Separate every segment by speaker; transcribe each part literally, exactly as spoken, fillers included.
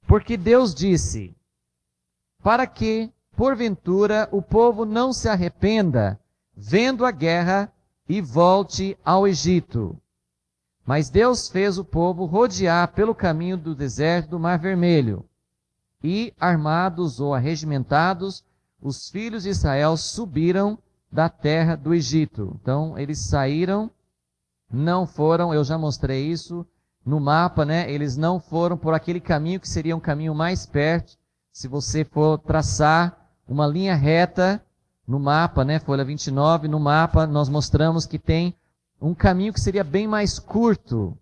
Speaker 1: Porque Deus disse, para que, porventura, o povo não se arrependa, vendo a guerra, e volte ao Egito. Mas Deus fez o povo rodear pelo caminho do deserto do Mar Vermelho. E, armados ou arregimentados, os filhos de Israel subiram da terra do Egito. Então, eles saíram, não foram, eu já mostrei isso no mapa, né? Eles não foram por aquele caminho que seria um caminho mais perto. Se você for traçar uma linha reta no mapa, né? Folha vinte e nove, no mapa nós mostramos que tem um caminho que seria bem mais curto,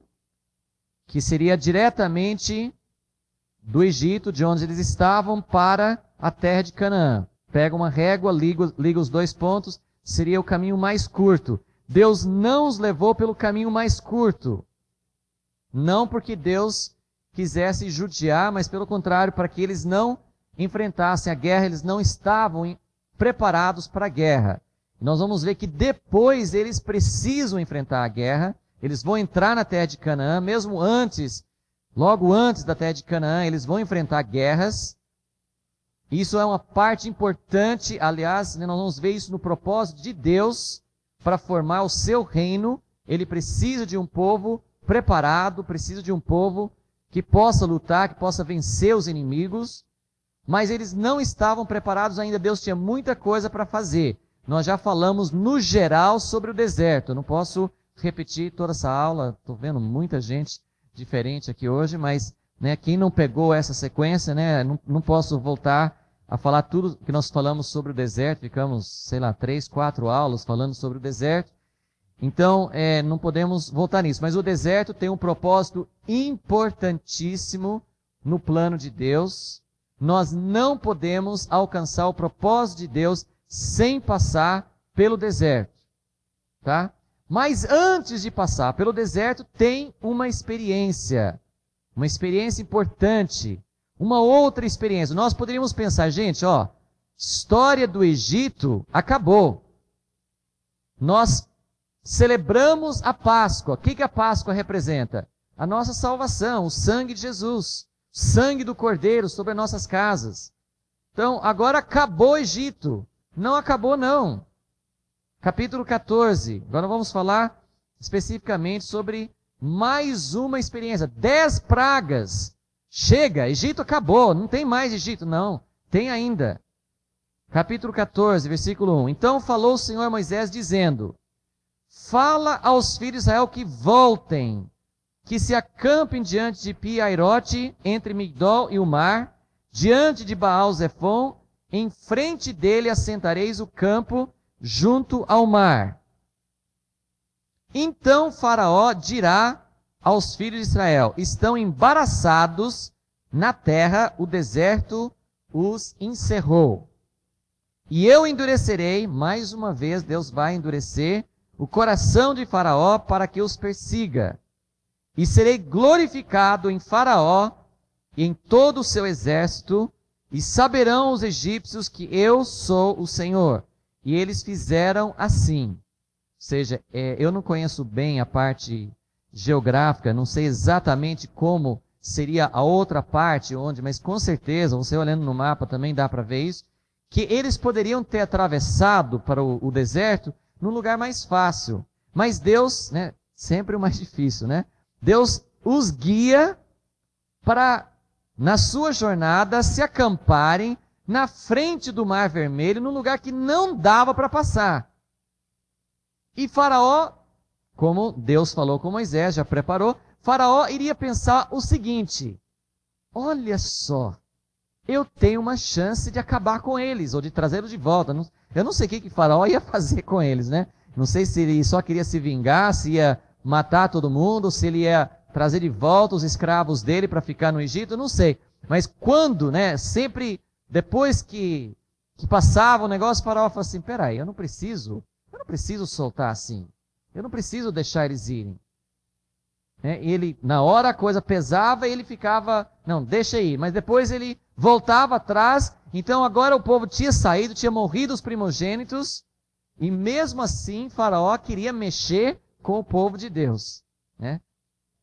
Speaker 1: que seria diretamente do Egito, de onde eles estavam, para a terra de Canaã. Pega uma régua, liga, liga os dois pontos, seria o caminho mais curto. Deus não os levou pelo caminho mais curto. Não porque Deus quisesse judiar, mas pelo contrário, para que eles não enfrentassem a guerra, eles não estavam preparados para a guerra. Nós vamos ver que depois eles precisam enfrentar a guerra, eles vão entrar na terra de Canaã, mesmo antes, logo antes da terra de Canaã, eles vão enfrentar guerras. Isso é uma parte importante, aliás, nós vamos ver isso no propósito de Deus, para formar o seu reino. Ele precisa de um povo preparado, precisa de um povo que possa lutar, que possa vencer os inimigos, mas eles não estavam preparados ainda, Deus tinha muita coisa para fazer. Nós já falamos no geral sobre o deserto, eu não posso repetir toda essa aula, estou vendo muita gente diferente aqui hoje, mas né, quem não pegou essa sequência, né, não, não posso voltar a falar tudo que nós falamos sobre o deserto, ficamos, sei lá, três, quatro aulas falando sobre o deserto, então é, não podemos voltar nisso, mas o deserto tem um propósito importantíssimo no plano de Deus. Nós não podemos alcançar o propósito de Deus sem passar pelo deserto, tá? Mas antes de passar pelo deserto, tem uma experiência, uma experiência importante, uma outra experiência. Nós poderíamos pensar, gente, ó, história do Egito acabou. Nós celebramos a Páscoa. O que que a Páscoa representa? A nossa salvação, o sangue de Jesus. Sangue do Cordeiro sobre as nossas casas. Então, agora acabou o Egito. Não acabou, não. Capítulo quatorze. Agora vamos falar especificamente sobre mais uma experiência. Dez pragas. Chega, Egito acabou. Não tem mais Egito, não. Tem ainda. Capítulo quatorze, versículo um. Então falou o Senhor a Moisés, dizendo: fala aos filhos de Israel que voltem, que se acampem diante de Pi-Hairote, entre Migdol e o mar, diante de Baal-Zefon, em frente dele assentareis o campo, junto ao mar. Então Faraó dirá aos filhos de Israel: estão embaraçados na terra, o deserto os encerrou. E eu endurecerei, mais uma vez Deus vai endurecer o coração de Faraó para que os persiga. E serei glorificado em Faraó e em todo o seu exército, e saberão os egípcios que eu sou o Senhor. E eles fizeram assim. Ou seja, é, eu não conheço bem a parte geográfica, não sei exatamente como seria a outra parte, onde, mas com certeza, você olhando no mapa também dá para ver isso, que eles poderiam ter atravessado para o, o deserto num lugar mais fácil. Mas Deus, né, sempre o mais difícil, né? Deus os guia para, na sua jornada, se acamparem na frente do Mar Vermelho, num lugar que não dava para passar. E Faraó, como Deus falou com Moisés, já preparou, Faraó iria pensar o seguinte: olha só, eu tenho uma chance de acabar com eles, ou de trazê-los de volta. Eu não sei o que que Faraó ia fazer com eles, né? Não sei se ele só queria se vingar, se ia matar todo mundo, se ele ia trazer de volta os escravos dele para ficar no Egito, eu não sei. Mas quando, né, sempre depois que, que passava o negócio, o Faraó falou assim: peraí, eu não preciso, eu não preciso soltar assim. Eu não preciso deixar eles irem. É, ele, na hora a coisa pesava e ele ficava, não, deixa ir. Mas depois ele voltava atrás. Então agora o povo tinha saído, tinha morrido os primogênitos. E mesmo assim Faraó queria mexer com o povo de Deus. Né?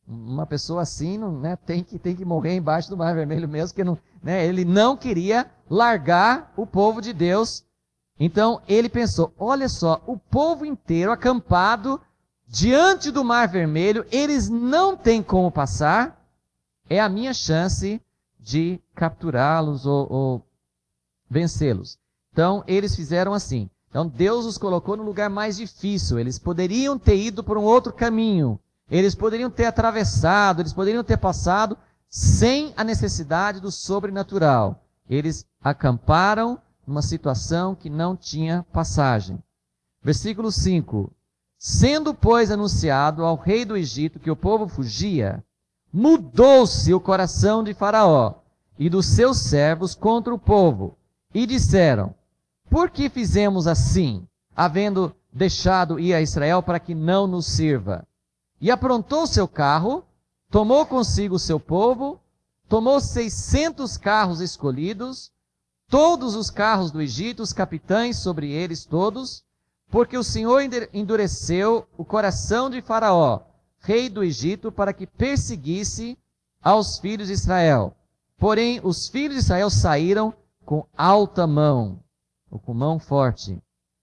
Speaker 1: Uma pessoa assim não, né, tem, que, tem que morrer embaixo do Mar Vermelho mesmo, porque não, né, ele não queria largar o povo de Deus. Então ele pensou, olha só, o povo inteiro acampado diante do Mar Vermelho, eles não têm como passar, é a minha chance de capturá-los ou, ou vencê-los. Então eles fizeram assim. Então Deus os colocou no lugar mais difícil, eles poderiam ter ido por um outro caminho. Eles poderiam ter atravessado, eles poderiam ter passado sem a necessidade do sobrenatural. Eles acamparam numa situação que não tinha passagem. Versículo cinco. Sendo, pois, anunciado ao rei do Egito que o povo fugia, mudou-se o coração de Faraó e dos seus servos contra o povo, e disseram, por que fizemos assim, havendo deixado ir a Israel para que não nos sirva? E aprontou seu carro, tomou consigo o seu povo, tomou seiscentos carros escolhidos, todos os carros do Egito, os capitães sobre eles todos, porque o Senhor endureceu o coração de Faraó, rei do Egito, para que perseguisse aos filhos de Israel. Porém, os filhos de Israel saíram com alta mão, ou com mão forte.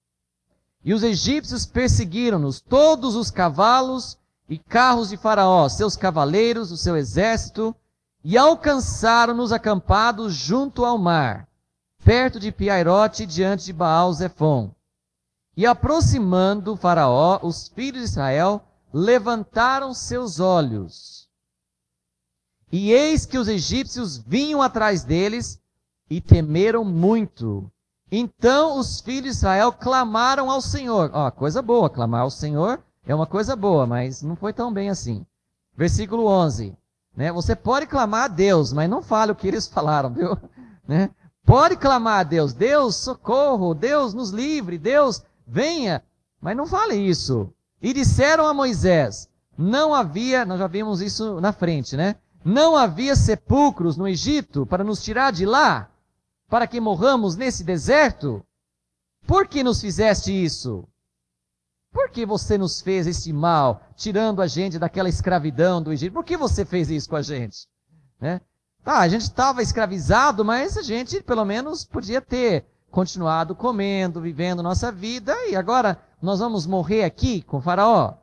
Speaker 1: E os egípcios perseguiram-nos, todos os cavalos e carros de Faraó, seus cavaleiros, o seu exército, e alcançaram-nos acampados junto ao mar, perto de Piairote, diante de Baal-Zefon. E aproximando Faraó, os filhos de Israel levantaram seus olhos. E eis que os egípcios vinham atrás deles e temeram muito. Então os filhos de Israel clamaram ao Senhor. Ó, coisa boa, clamar ao Senhor é uma coisa boa, mas não foi tão bem assim. Versículo onze. Né? Você pode clamar a Deus, mas não fale o que eles falaram, viu? Né? Pode clamar a Deus. Deus, socorro. Deus, nos livre. Deus, venha. Mas não fale isso. E disseram a Moisés, não havia, nós já vimos isso na frente, né? Não havia sepulcros no Egito para nos tirar de lá, para que morramos nesse deserto? Por que nos fizeste isso? Por que você nos fez esse mal, tirando a gente daquela escravidão do Egito? Por que você fez isso com a gente? Né? Tá, a gente estava escravizado, mas a gente pelo menos podia ter continuado comendo, vivendo nossa vida, e agora nós vamos morrer aqui com Faraó?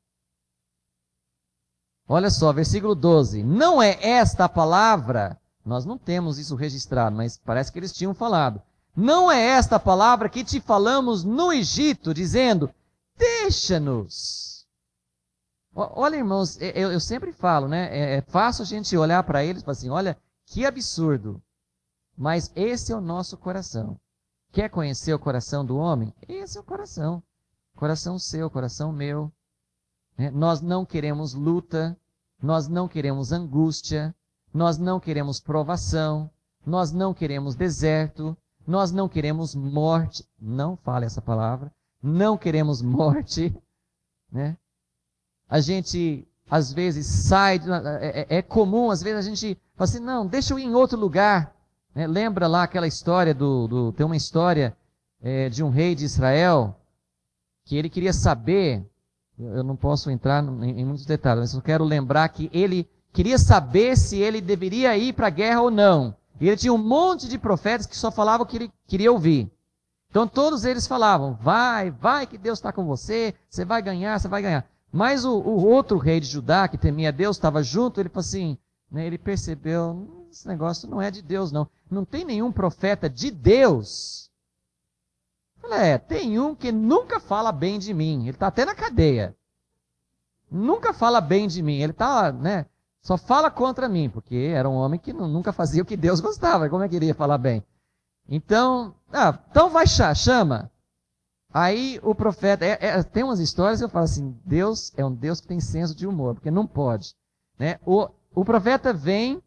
Speaker 1: Olha só, versículo doze. Não é esta a palavra, nós não temos isso registrado, mas parece que eles tinham falado. Não é esta a palavra que te falamos no Egito, dizendo, deixa-nos. Olha, irmãos, eu, eu sempre falo, né? É, é fácil a gente olhar para eles e falar assim, olha, que absurdo. Mas esse é o nosso coração. Quer conhecer o coração do homem? Esse é o coração. Coração seu, coração meu. Né? Nós não queremos luta, nós não queremos angústia, nós não queremos provação, nós não queremos deserto, nós não queremos morte. Não fale essa palavra. Não queremos morte. Né? A gente, às vezes, sai, é, é comum, às vezes a gente fala assim, não, deixa eu ir em outro lugar. Né? Lembra lá aquela história, do, do tem uma história é, de um rei de Israel, que ele queria saber, eu não posso entrar em, em muitos detalhes, mas eu quero lembrar que ele queria saber se ele deveria ir para a guerra ou não. E ele tinha um monte de profetas que só falavam o que ele queria ouvir. Então todos eles falavam, vai, vai que Deus está com você, você vai ganhar, você vai ganhar. Mas o, o outro rei de Judá, que temia Deus, estava junto, ele falou assim, né, ele percebeu, esse negócio não é de Deus não. Não tem nenhum profeta de Deus. Eu falei, é, tem um que nunca fala bem de mim, ele está até na cadeia. Nunca fala bem de mim, ele está, né, só fala contra mim, porque era um homem que nunca fazia o que Deus gostava, como é que ele ia falar bem? Então, ah, então vai, chama. Aí o profeta, é, é, tem umas histórias que eu falo assim, Deus é um Deus que tem senso de humor, porque não pode. Né? O, o profeta vem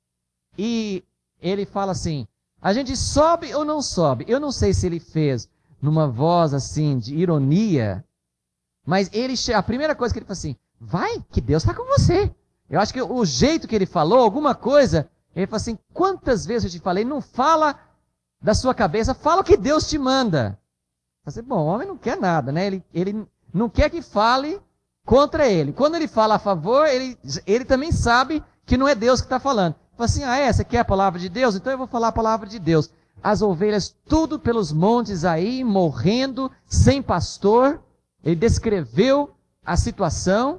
Speaker 1: e ele fala assim, a gente sobe ou não sobe? Eu não sei se ele fez numa voz assim de ironia, mas ele, a primeira coisa que ele fala assim, vai que Deus está com você. Eu acho que o jeito que ele falou, alguma coisa, ele fala assim, quantas vezes eu te falei, não fala da sua cabeça, fala o que Deus te manda. Assim, bom, o homem não quer nada, né? Ele, ele não quer que fale contra ele. Quando ele fala a favor, ele, ele também sabe que não é Deus que está falando. Fala assim, ah é, você quer a palavra de Deus? Então eu vou falar a palavra de Deus. As ovelhas tudo pelos montes aí, morrendo, sem pastor. Ele descreveu a situação.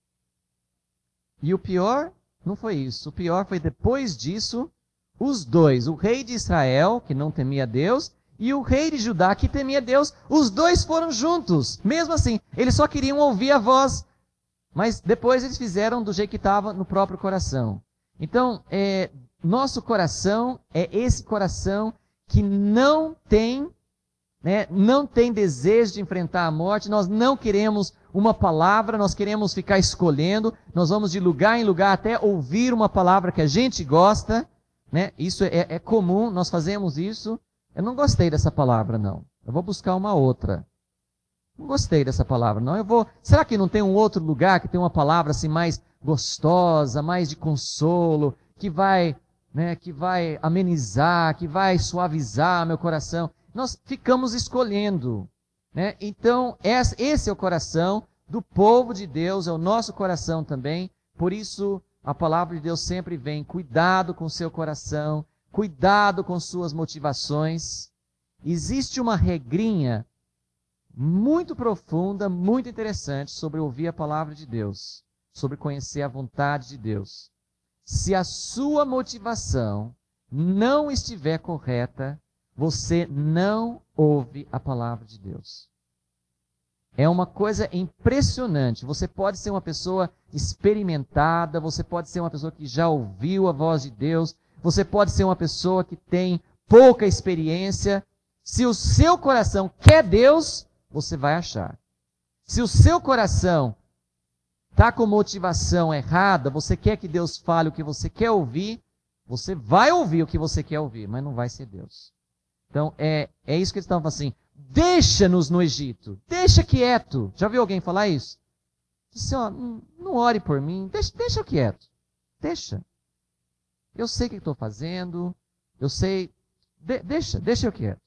Speaker 1: E o pior não foi isso. O pior foi depois disso, os dois, o rei de Israel, que não temia Deus, e o rei de Judá, que temia Deus, os dois foram juntos. Mesmo assim, eles só queriam ouvir a voz. Mas depois eles fizeram do jeito que estava no próprio coração. Então, é, nosso coração é esse coração que não tem, né, não tem desejo de enfrentar a morte. Nós não queremos uma palavra, nós queremos ficar escolhendo. Nós vamos de lugar em lugar até ouvir uma palavra que a gente gosta. Né? Isso é, é comum, nós fazemos isso. Eu não gostei dessa palavra, não. Eu vou buscar uma outra. Não gostei dessa palavra, não. Eu vou. Será que não tem um outro lugar que tem uma palavra assim mais gostosa, mais de consolo, que vai, né, que vai amenizar, que vai suavizar meu coração? Nós ficamos escolhendo, né? Então, esse é o coração do povo de Deus, é o nosso coração também. Por isso, a palavra de Deus sempre vem: cuidado com o seu coração, cuidado com suas motivações. Existe uma regrinha muito profunda, muito interessante sobre ouvir a palavra de Deus, sobre conhecer a vontade de Deus. Se a sua motivação não estiver correta, você não ouve a palavra de Deus. É uma coisa impressionante. Você pode ser uma pessoa experimentada, você pode ser uma pessoa que já ouviu a voz de Deus, você pode ser uma pessoa que tem pouca experiência. Se o seu coração quer Deus, você vai achar. Se o seu coração está com motivação errada, você quer que Deus fale o que você quer ouvir, você vai ouvir o que você quer ouvir, mas não vai ser Deus. Então, é, é isso que eles estavam falando assim: deixa-nos no Egito, deixa quieto. Já viu alguém falar isso? Disse, ó, não, não ore por mim, deixa, deixa eu quieto. Deixa. Eu sei o que estou fazendo, eu sei, de, deixa, deixa eu quieto.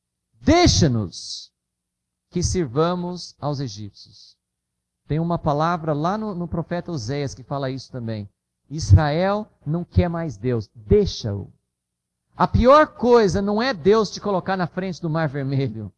Speaker 1: Deixa-nos que sirvamos aos egípcios. Tem uma palavra lá no, no profeta Oséias que fala isso também. Israel não quer mais Deus, deixa-o. A pior coisa não é Deus te colocar na frente do Mar Vermelho.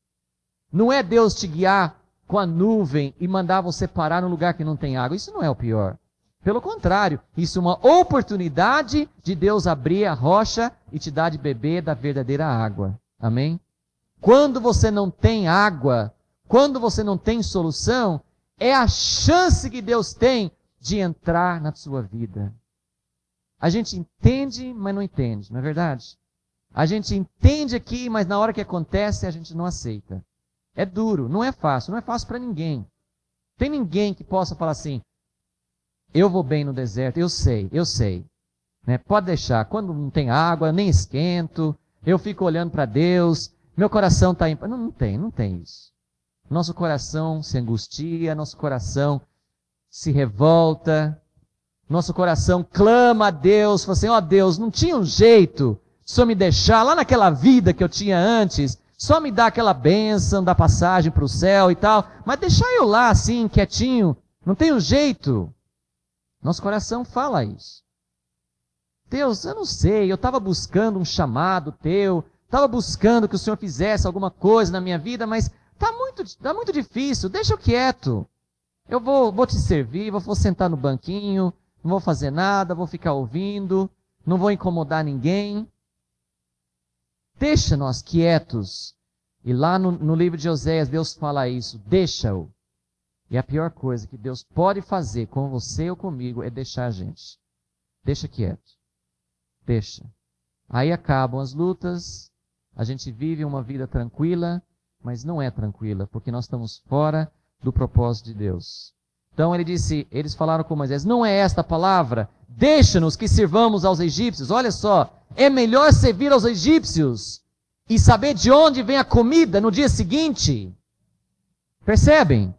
Speaker 1: Não é Deus te guiar com a nuvem e mandar você parar num lugar que não tem água. Isso não é o pior. Pelo contrário, isso é uma oportunidade de Deus abrir a rocha e te dar de beber da verdadeira água. Amém? Quando você não tem água, quando você não tem solução, é a chance que Deus tem de entrar na sua vida. A gente entende, mas não entende, não é verdade? A gente entende aqui, mas na hora que acontece, a gente não aceita. É duro, não é fácil, não é fácil para ninguém. Tem ninguém que possa falar assim: eu vou bem no deserto, eu sei, eu sei. Né? Pode deixar, quando não tem água, eu nem esquento, eu fico olhando para Deus, meu coração está em... Não, não tem, não tem isso. Nosso coração se angustia, nosso coração se revolta, nosso coração clama a Deus, fala assim: ó Deus, não tinha um jeito de só me deixar lá naquela vida que eu tinha antes, só me dar aquela bênção da passagem para o céu e tal, mas deixar eu lá assim, quietinho, não tem um jeito. Nosso coração fala isso. Deus, eu não sei, eu estava buscando um chamado teu, estava buscando que o Senhor fizesse alguma coisa na minha vida, mas está muito, tá muito difícil, deixa eu quieto. Eu vou, vou te servir, vou, vou sentar no banquinho, não vou fazer nada, vou ficar ouvindo, não vou incomodar ninguém. Deixa-nós quietos. E lá no, no livro de Oséias, Deus fala isso, deixa-o. E a pior coisa que Deus pode fazer com você ou comigo é deixar a gente. Deixa quieto. Deixa. Aí acabam as lutas, a gente vive uma vida tranquila, mas não é tranquila, porque nós estamos fora do propósito de Deus. Então ele disse, eles falaram com Moisés: não é esta a palavra? Deixa-nos que sirvamos aos egípcios. Olha só, é melhor servir aos egípcios e saber de onde vem a comida no dia seguinte. Percebem?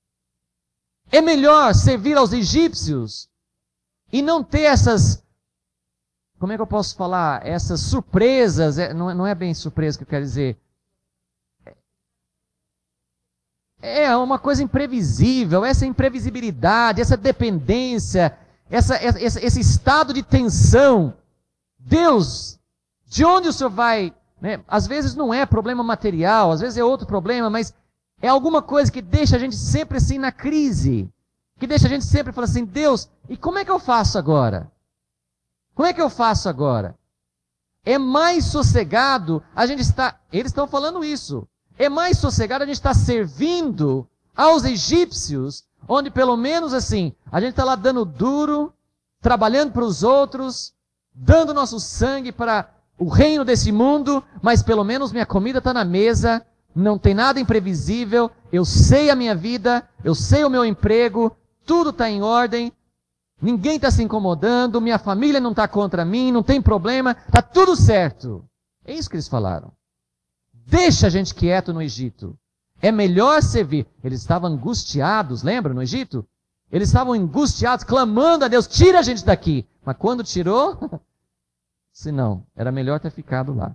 Speaker 1: É melhor servir aos egípcios e não ter essas, como é que eu posso falar, essas surpresas, é, não, não é bem surpresa que eu quero dizer. é uma coisa imprevisível, essa imprevisibilidade, essa dependência, essa, essa, esse estado de tensão. Deus, de onde o Senhor vai? Né? Às vezes não é problema material, às vezes é outro problema, mas é alguma coisa que deixa a gente sempre assim na crise, que deixa a gente sempre falando assim, Deus, e como é que eu faço agora? Como é que eu faço agora? É mais sossegado a gente estar, eles estão falando isso, é mais sossegado a gente estar servindo aos egípcios, onde pelo menos assim, a gente está lá dando duro, trabalhando para os outros, dando nosso sangue para o reino desse mundo, mas pelo menos minha comida está na mesa, não tem nada imprevisível, eu sei a minha vida, eu sei o meu emprego, tudo está em ordem, ninguém está se incomodando, minha família não está contra mim, não tem problema, está tudo certo. É isso que eles falaram. Deixa a gente quieto no Egito. É melhor servir. Eles estavam angustiados, lembra, no Egito? Eles estavam angustiados, clamando a Deus, tira a gente daqui. Mas quando tirou, se não, era melhor ter ficado lá.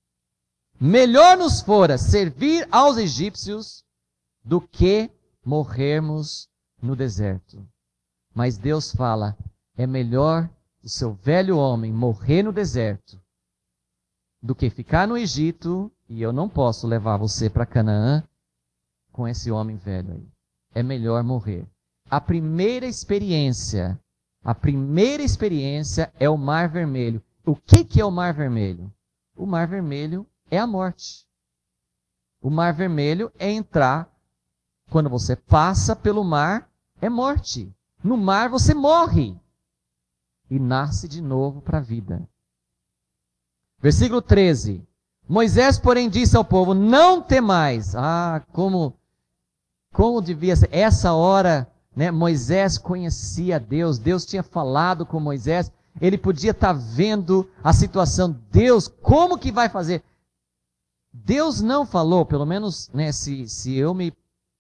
Speaker 1: Melhor nos fora servir aos egípcios do que morrermos no deserto. Mas Deus fala, é melhor o seu velho homem morrer no deserto do que ficar no Egito, e eu não posso levar você para Canaã com esse homem velho aí. É melhor morrer. A primeira experiência, a primeira experiência é o Mar Vermelho. O que, que é o Mar Vermelho? O Mar Vermelho é a morte. O Mar Vermelho é entrar, quando você passa pelo mar, é morte. No mar você morre e nasce de novo para a vida. Versículo treze. Moisés, porém, disse ao povo, não temais. Ah, como, como devia ser. Essa hora, né, Moisés conhecia Deus, Deus tinha falado com Moisés, ele podia estar vendo a situação. Deus, como que vai fazer? Deus não falou, pelo menos, né, se, se eu me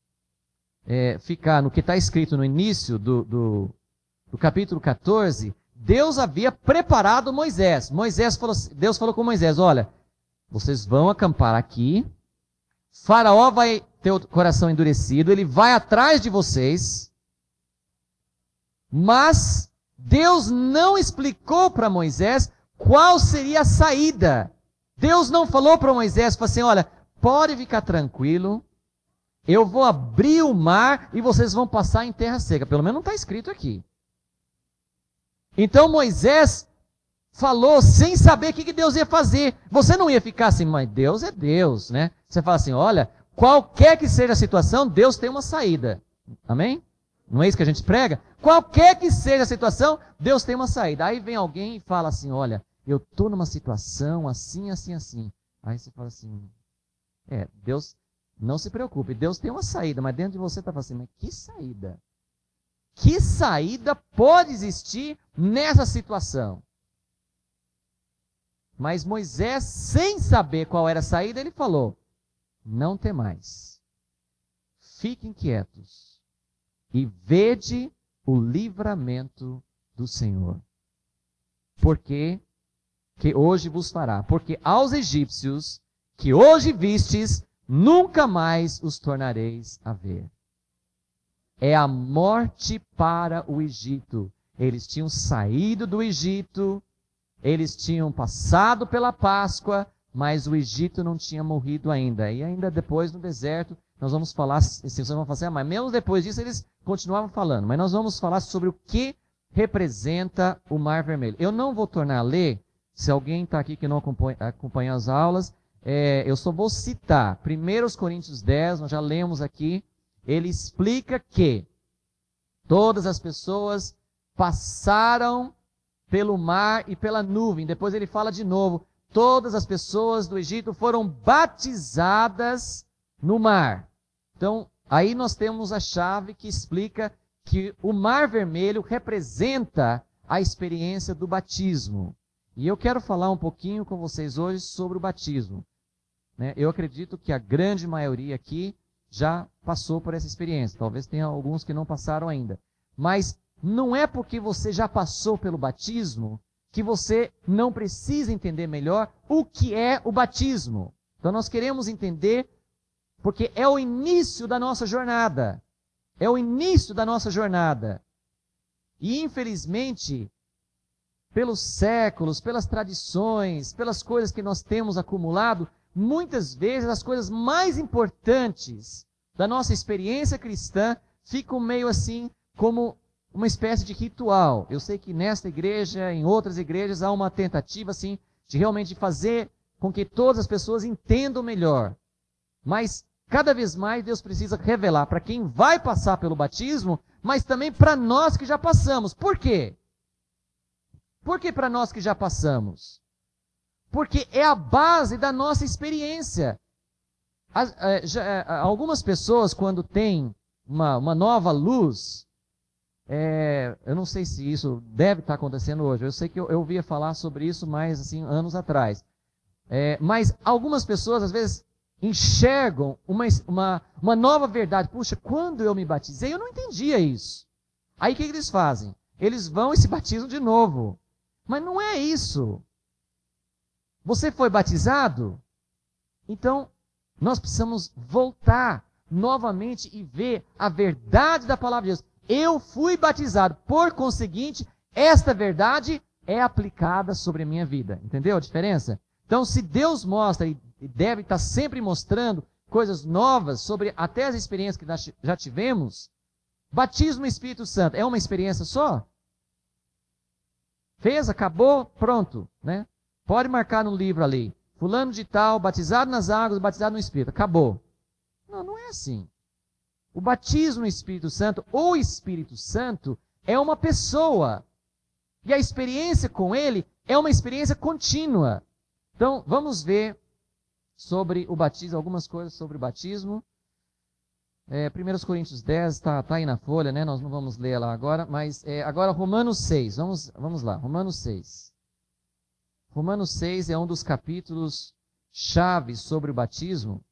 Speaker 1: é, ficar no que está escrito no início do, do, do capítulo catorze, Deus havia preparado Moisés. Moisés falou, Deus falou com Moisés, olha, vocês vão acampar aqui, Faraó vai ter o coração endurecido, ele vai atrás de vocês, mas Deus não explicou para Moisés qual seria a saída. Deus não falou para Moisés, falou assim, olha, pode ficar tranquilo, eu vou abrir o mar e vocês vão passar em terra seca. Pelo menos não está escrito aqui. Então Moisés falou sem saber o que Deus ia fazer. Você não ia ficar assim, mas Deus é Deus, né? Você fala assim, olha, qualquer que seja a situação, Deus tem uma saída. Amém? Não é isso que a gente prega? Qualquer que seja a situação, Deus tem uma saída. Aí vem alguém e fala assim, olha, eu estou numa situação assim, assim, assim. Aí você fala assim, é, Deus, não se preocupe, Deus tem uma saída, mas dentro de você está falando assim, mas que saída? Que saída pode existir nessa situação? Mas Moisés, sem saber qual era a saída, ele falou, não temais, fiquem quietos e vede o livramento do Senhor. Porque que hoje vos fará, porque aos egípcios que hoje vistes, nunca mais os tornareis a ver. É a morte para o Egito. Eles tinham saído do Egito, eles tinham passado pela Páscoa, mas o Egito não tinha morrido ainda. E ainda depois no deserto, nós vamos falar, se vocês vão fazer, mas mesmo depois disso eles continuavam falando. Mas nós vamos falar sobre o que representa o Mar Vermelho. Eu não vou tornar a ler, se alguém está aqui que não acompanha, acompanha as aulas, é, eu só vou citar. primeiro Coríntios dez, nós já lemos aqui, ele explica que todas as pessoas passaram pelo mar e pela nuvem. Depois ele fala de novo, todas as pessoas do Egito foram batizadas no mar. Então, aí nós temos a chave que explica que o Mar Vermelho representa a experiência do batismo. E eu quero falar um pouquinho com vocês hoje sobre o batismo. Né? Eu acredito que a grande maioria aqui já passou por essa experiência. Talvez tenha alguns que não passaram ainda. Mas não é porque você já passou pelo batismo que você não precisa entender melhor o que é o batismo. Então nós queremos entender Porque é o início da nossa jornada. É o início da nossa jornada. E, infelizmente, pelos séculos, pelas tradições, pelas coisas que nós temos acumulado, muitas vezes as coisas mais importantes da nossa experiência cristã ficam meio assim como uma espécie de ritual. Eu sei que nesta igreja, em outras igrejas, há uma tentativa assim de realmente fazer com que todas as pessoas entendam melhor. Mas cada vez mais Deus precisa revelar para quem vai passar pelo batismo, mas também para nós que já passamos. Por quê? Por que para nós que já passamos? Porque é a base da nossa experiência. As, é, já, é, algumas pessoas, quando têm uma, uma nova luz, é, eu não sei se isso deve estar acontecendo hoje, eu sei que eu, eu ouvia falar sobre isso mais assim, anos atrás. É, mas algumas pessoas, às vezes, enxergam uma, uma, uma nova verdade. Puxa, quando eu me batizei, eu não entendia isso. Aí o que eles fazem? Eles vão e se batizam de novo. Mas não é isso. Você foi batizado? Então, nós precisamos voltar novamente e ver a verdade da palavra de Deus. Eu fui batizado, por conseguinte, esta verdade é aplicada sobre a minha vida. Entendeu a diferença? Então, se Deus mostra e deve estar sempre mostrando coisas novas sobre até as experiências que nós já tivemos, batismo no Espírito Santo é uma experiência só? Fez, acabou, pronto, né? Pode marcar no livro ali. Fulano de tal, batizado nas águas, batizado no Espírito. Acabou. Não, não é assim. O batismo no Espírito Santo, ou Espírito Santo, é uma pessoa. E a experiência com ele é uma experiência contínua. Então, vamos ver sobre o batismo, algumas coisas sobre o batismo. É, primeiro Coríntios dez, está tá aí na folha, né? Nós não vamos ler lá agora, mas é, agora Romanos seis. Vamos, vamos lá, Romanos seis. Romanos seis é um dos capítulos chaves sobre o batismo.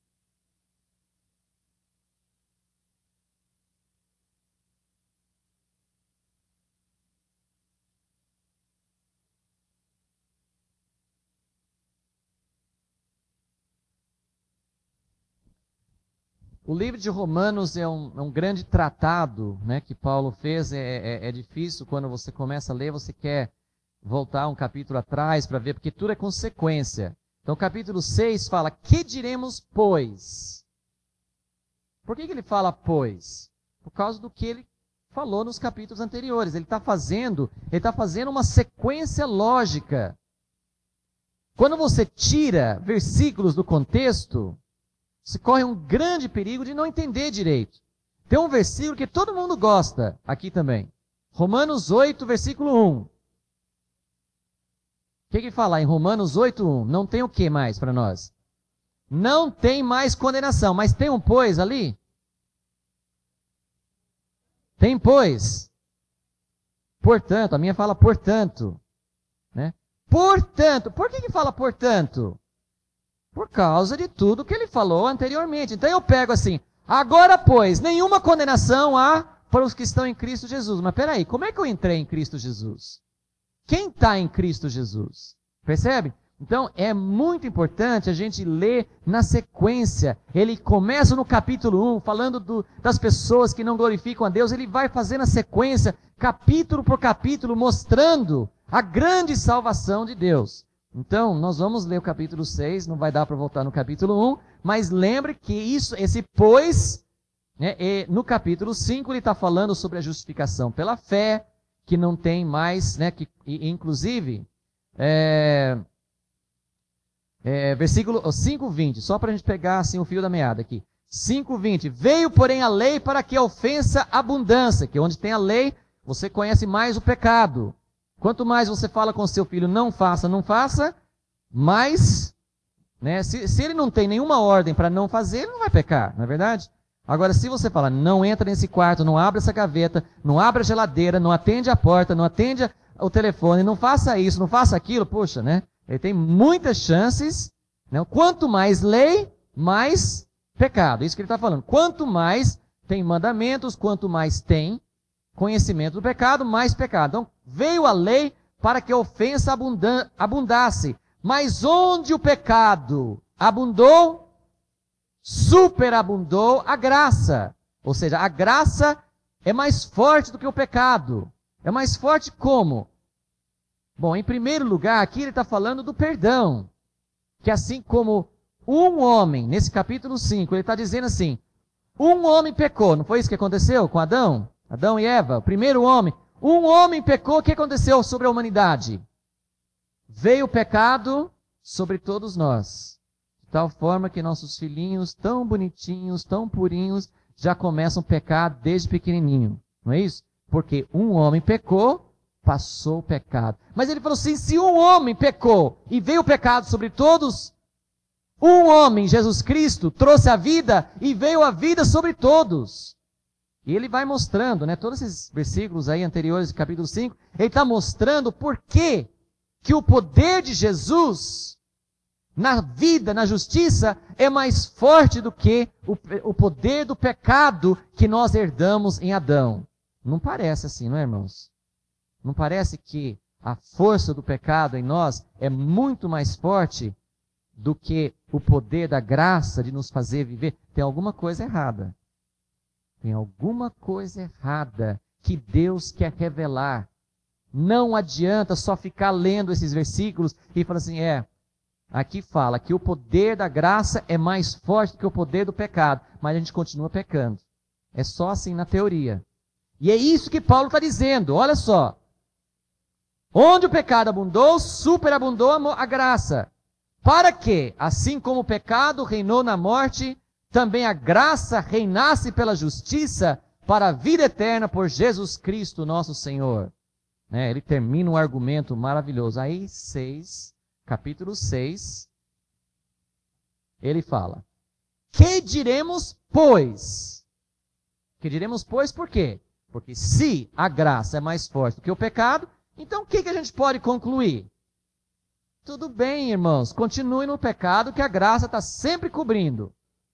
Speaker 1: O livro de Romanos é um, é um grande tratado, né, que Paulo fez. É, é, é difícil quando você começa a ler, você quer voltar um capítulo atrás para ver, porque tudo é consequência. Então, o capítulo seis fala, que diremos, pois? Por que, que ele fala, pois? Por causa do que ele falou nos capítulos anteriores. Ele está fazendo, ele está fazendo uma sequência lógica. Quando você tira versículos do contexto, você corre um grande perigo de não entender direito. Tem um versículo que todo mundo gosta aqui também. Romanos oito, versículo um. O que que fala em Romanos oito, um? Não tem o que mais para nós? Não tem mais condenação, mas tem um pois ali? Tem pois. Portanto, a minha fala portanto. Né? Portanto, por que que fala portanto? Por causa de tudo que ele falou anteriormente. Então eu pego assim, agora pois, nenhuma condenação há para os que estão em Cristo Jesus. Mas peraí, como é que eu entrei em Cristo Jesus? Quem está em Cristo Jesus? Percebe? Então é muito importante a gente ler na sequência. Ele começa no capítulo um, falando do, das pessoas que não glorificam a Deus. Ele vai fazendo a sequência, capítulo por capítulo, mostrando a grande salvação de Deus. Então, nós vamos ler o capítulo seis, não vai dar para voltar no capítulo um, mas lembre que isso, esse pois, né, no capítulo cinco ele está falando sobre a justificação pela fé, que não tem mais, né, que, inclusive, é, é, versículo cinco, vinte, só para a gente pegar assim, o fio da meada aqui. cinco, vinte, veio porém a lei para que a ofensa abundasse, que onde tem a lei, você conhece mais o pecado. Quanto mais você fala com seu filho, não faça, não faça, mais, né, se, se ele não tem nenhuma ordem para não fazer, ele não vai pecar, não é verdade? Agora, se você fala, não entra nesse quarto, não abra essa gaveta, não abra a geladeira, não atende a porta, não atende o telefone, não faça isso, não faça aquilo, puxa, né? Ele tem muitas chances, né? Quanto mais lei, mais pecado. Isso que ele está falando. Quanto mais tem mandamentos, quanto mais tem conhecimento do pecado, mais pecado. Então, veio a lei para que a ofensa abundasse. Mas onde o pecado abundou, superabundou a graça. Ou seja, a graça é mais forte do que o pecado. É mais forte como? Bom, em primeiro lugar, aqui ele está falando do perdão. Que assim como um homem, nesse capítulo cinco, ele está dizendo assim, um homem pecou, não foi isso que aconteceu com Adão? Adão e Eva, o primeiro homem. Um homem pecou, o que aconteceu sobre a humanidade? Veio o pecado sobre todos nós. De tal forma que nossos filhinhos, tão bonitinhos, tão purinhos, já começam a pecar desde pequenininho. Não é isso? Porque um homem pecou, passou o pecado. Mas ele falou assim, se um homem pecou e veio o pecado sobre todos, um homem, Jesus Cristo, trouxe a vida e veio a vida sobre todos. E ele vai mostrando, né, todos esses versículos aí anteriores do capítulo cinco, ele está mostrando por que que o poder de Jesus na vida, na justiça, é mais forte do que o, o poder do pecado que nós herdamos em Adão. Não parece assim, não é, irmãos? Não parece que a força do pecado em nós é muito mais forte do que o poder da graça de nos fazer viver? Tem alguma coisa errada. Tem alguma coisa errada que Deus quer revelar. Não adianta só ficar lendo esses versículos e falar assim, é, aqui fala que o poder da graça é mais forte do que o poder do pecado, mas a gente continua pecando. É só assim na teoria. E é isso que Paulo está dizendo, olha só. Onde o pecado abundou, superabundou a graça. Para que, assim como o pecado reinou na morte, também a graça reinasse pela justiça para a vida eterna por Jesus Cristo nosso Senhor. Né? Ele termina um argumento maravilhoso. Aí, seis, capítulo seis, ele fala, que diremos, pois? Que diremos, pois, por quê? Porque se a graça é mais forte do que o pecado, então o que, que a gente pode concluir? Tudo bem, irmãos, continue no pecado que a graça está sempre cobrindo.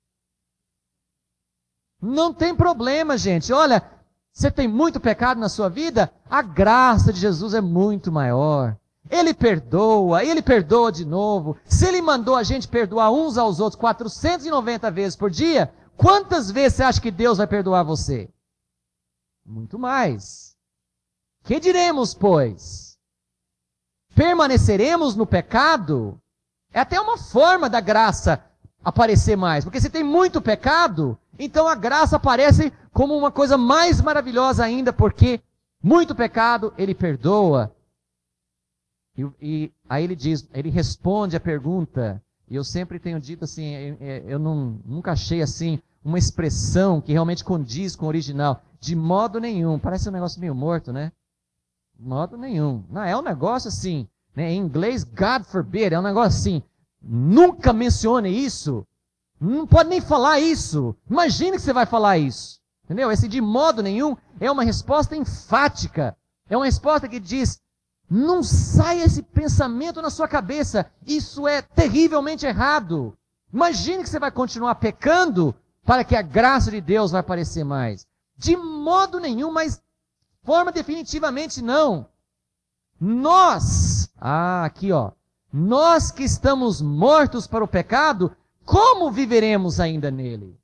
Speaker 1: Não tem problema, gente. Olha, você tem muito pecado na sua vida? A graça de Jesus é muito maior. Ele perdoa, Ele perdoa de novo. Se Ele mandou a gente perdoar uns aos outros quatrocentas e noventa vezes por dia, quantas vezes você acha que Deus vai perdoar você? Muito mais. Que diremos, pois? Permaneceremos no pecado? É até uma forma da graça aparecer mais. Porque se tem muito pecado, então a graça aparece como uma coisa mais maravilhosa ainda, porque muito pecado Ele perdoa. E, e aí ele diz, ele responde a pergunta, e eu sempre tenho dito assim, eu, eu não, nunca achei assim uma expressão que realmente condiz com o original, de modo nenhum. Parece um negócio meio morto, né? De modo nenhum. Não, é um negócio assim, né? Em inglês, God forbid, é um negócio assim, nunca mencione isso, não pode nem falar isso, imagine que você vai falar isso, entendeu? Esse de modo nenhum é uma resposta enfática, é uma resposta que diz, não saia esse pensamento na sua cabeça, isso é terrivelmente errado. Imagine que você vai continuar pecando para que a graça de Deus vai aparecer mais. De modo nenhum, mas forma definitivamente não. Nós, ah, aqui ó, nós que estamos mortos para o pecado, como viveremos ainda nele?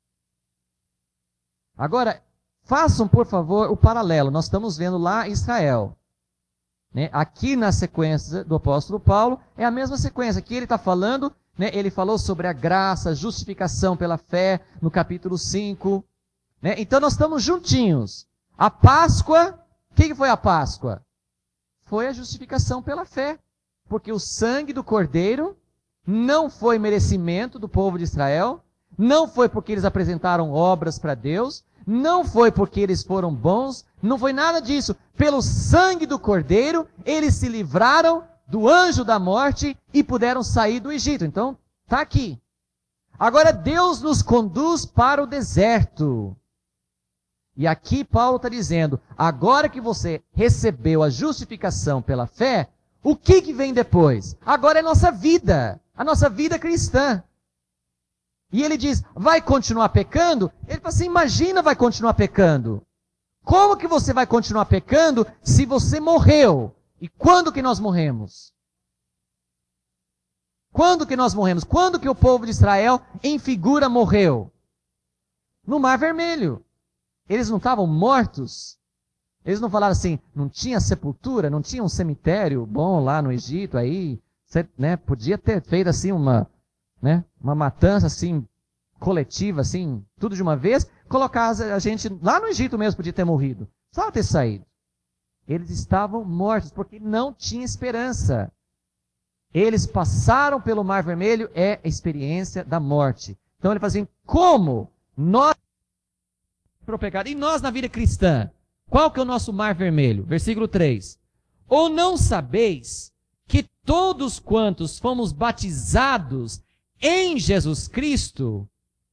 Speaker 1: Agora, façam por favor o paralelo, nós estamos vendo lá Israel. Né? Aqui na sequência do apóstolo Paulo, é a mesma sequência. Aqui ele está falando, né? Ele falou sobre a graça, justificação pela fé, no capítulo cinco. Né? Então nós estamos juntinhos. A Páscoa, o que, que foi a Páscoa? Foi a justificação pela fé. Porque o sangue do Cordeiro não foi merecimento do povo de Israel, não foi porque eles apresentaram obras para Deus, não foi porque eles foram bons, não foi nada disso. Pelo sangue do Cordeiro, eles se livraram do anjo da morte e puderam sair do Egito. Então, está aqui. Agora, Deus nos conduz para o deserto. E aqui Paulo está dizendo, agora que você recebeu a justificação pela fé, o que, que vem depois? Agora é a nossa vida, a nossa vida cristã. E ele diz, vai continuar pecando? Ele fala assim, imagina vai continuar pecando. Como que você vai continuar pecando se você morreu? E quando que nós morremos? Quando que nós morremos? Quando que o povo de Israel, em figura, morreu? No Mar Vermelho. Eles não estavam mortos? Eles não falaram assim, não tinha sepultura, não tinha um cemitério bom lá no Egito, aí, você, né, podia ter feito assim uma, né, uma matança assim, coletiva, assim, tudo de uma vez, colocar a gente lá no Egito mesmo, podia ter morrido. Só ter saído. Eles estavam mortos, porque não tinha esperança. Eles passaram pelo Mar Vermelho, é a experiência da morte. Então ele fala assim, como nós para o pecado, e nós na vida cristã, qual que é o nosso Mar Vermelho? Versículo três. Ou não sabeis que todos quantos fomos batizados em Jesus Cristo?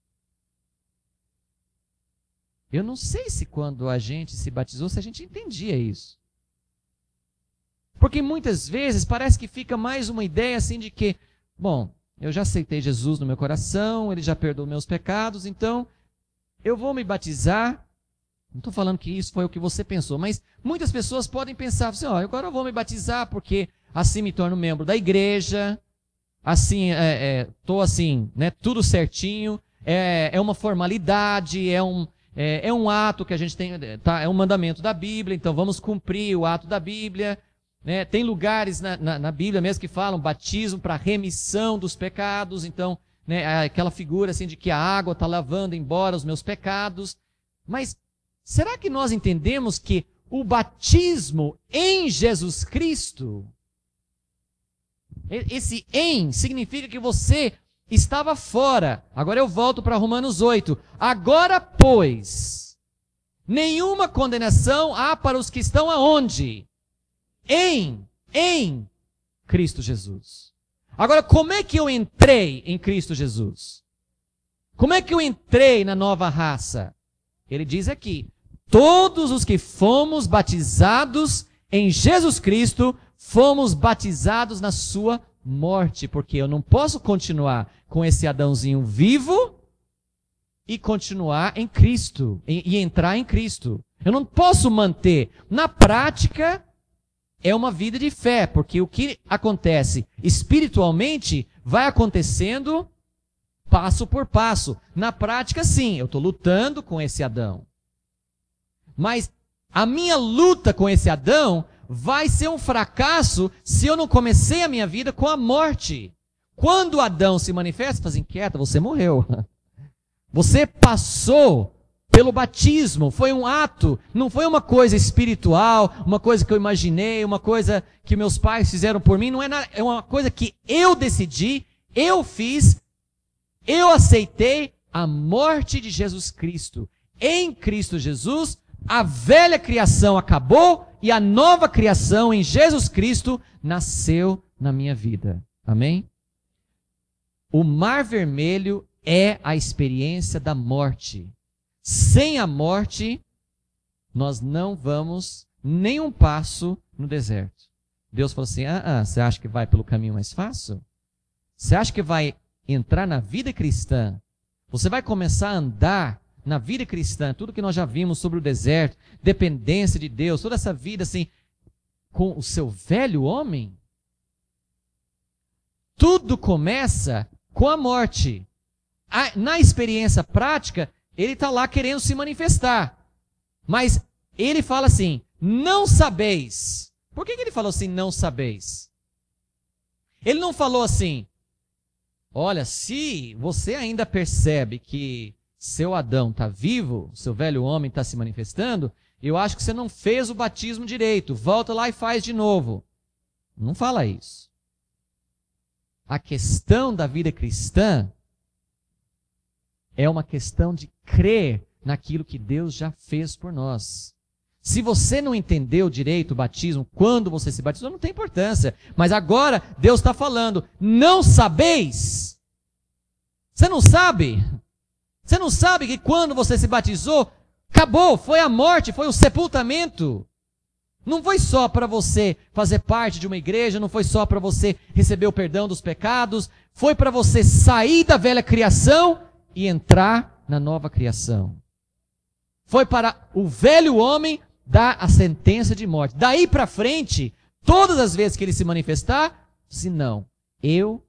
Speaker 1: Eu não sei se quando a gente se batizou, se a gente entendia isso. Porque muitas vezes parece que fica mais uma ideia assim de que, bom, eu já aceitei Jesus no meu coração, ele já perdoou meus pecados, então eu vou me batizar. Não estou falando que isso foi o que você pensou, mas muitas pessoas podem pensar assim, ó, agora eu vou me batizar porque assim me torno membro da igreja, assim, estou é, é, assim, né, tudo certinho, é, é uma formalidade, é um, é, é um ato que a gente tem, tá, é um mandamento da Bíblia, então vamos cumprir o ato da Bíblia. Né? Tem lugares na, na, na Bíblia mesmo que falam batismo para remissão dos pecados, então, né, aquela figura assim de que a água está lavando embora os meus pecados. Mas será que nós entendemos que o batismo em Jesus Cristo, esse em significa que você estava fora. Agora eu volto para Romanos oito. Agora, pois, nenhuma condenação há para os que estão aonde? Em, em Cristo Jesus. Agora, como é que eu entrei em Cristo Jesus? Como é que eu entrei na nova raça? Ele diz aqui, todos os que fomos batizados em Jesus Cristo, fomos batizados na sua morte, porque eu não posso continuar com esse Adãozinho vivo e continuar em Cristo, e, e entrar em Cristo. Eu não posso manter. Na prática, é uma vida de fé, porque o que acontece espiritualmente vai acontecendo passo por passo. Na prática, sim, eu estou lutando com esse Adão. Mas a minha luta com esse Adão vai ser um fracasso se eu não comecei a minha vida com a morte. Quando Adão se manifesta, faz inquieta, você morreu. Você passou pelo batismo, foi um ato, não foi uma coisa espiritual, uma coisa que eu imaginei, uma coisa que meus pais fizeram por mim, não é nada, é uma coisa que eu decidi, eu fiz, eu aceitei a morte de Jesus Cristo. Em Cristo Jesus, a velha criação acabou e a nova criação em Jesus Cristo nasceu na minha vida. Amém? O Mar Vermelho é a experiência da morte. Sem a morte, nós não vamos nem um passo no deserto. Deus falou assim, ah, ah, você acha que vai pelo caminho mais fácil? Você acha que vai entrar na vida cristã? Você vai começar a andar na vida cristã, tudo que nós já vimos sobre o deserto, dependência de Deus, toda essa vida assim, com o seu velho homem? Tudo começa com a morte. Na experiência prática, ele está lá querendo se manifestar. Mas ele fala assim, não sabeis. Por que, que ele falou assim, não sabeis? Ele não falou assim, olha, se você ainda percebe que seu Adão está vivo, seu velho homem está se manifestando, eu acho que você não fez o batismo direito. Volta lá e faz de novo. Não fala isso. A questão da vida cristã é uma questão de crer naquilo que Deus já fez por nós. Se você não entendeu direito o batismo, quando você se batizou, não tem importância. Mas agora Deus está falando, não sabeis? Você não sabe? Você não sabe que quando você se batizou, acabou, foi a morte, foi o sepultamento. Não foi só para você fazer parte de uma igreja, não foi só para você receber o perdão dos pecados, foi para você sair da velha criação e entrar na nova criação. Foi para o velho homem dar a sentença de morte. Daí para frente, todas as vezes que ele se manifestar, se não, eu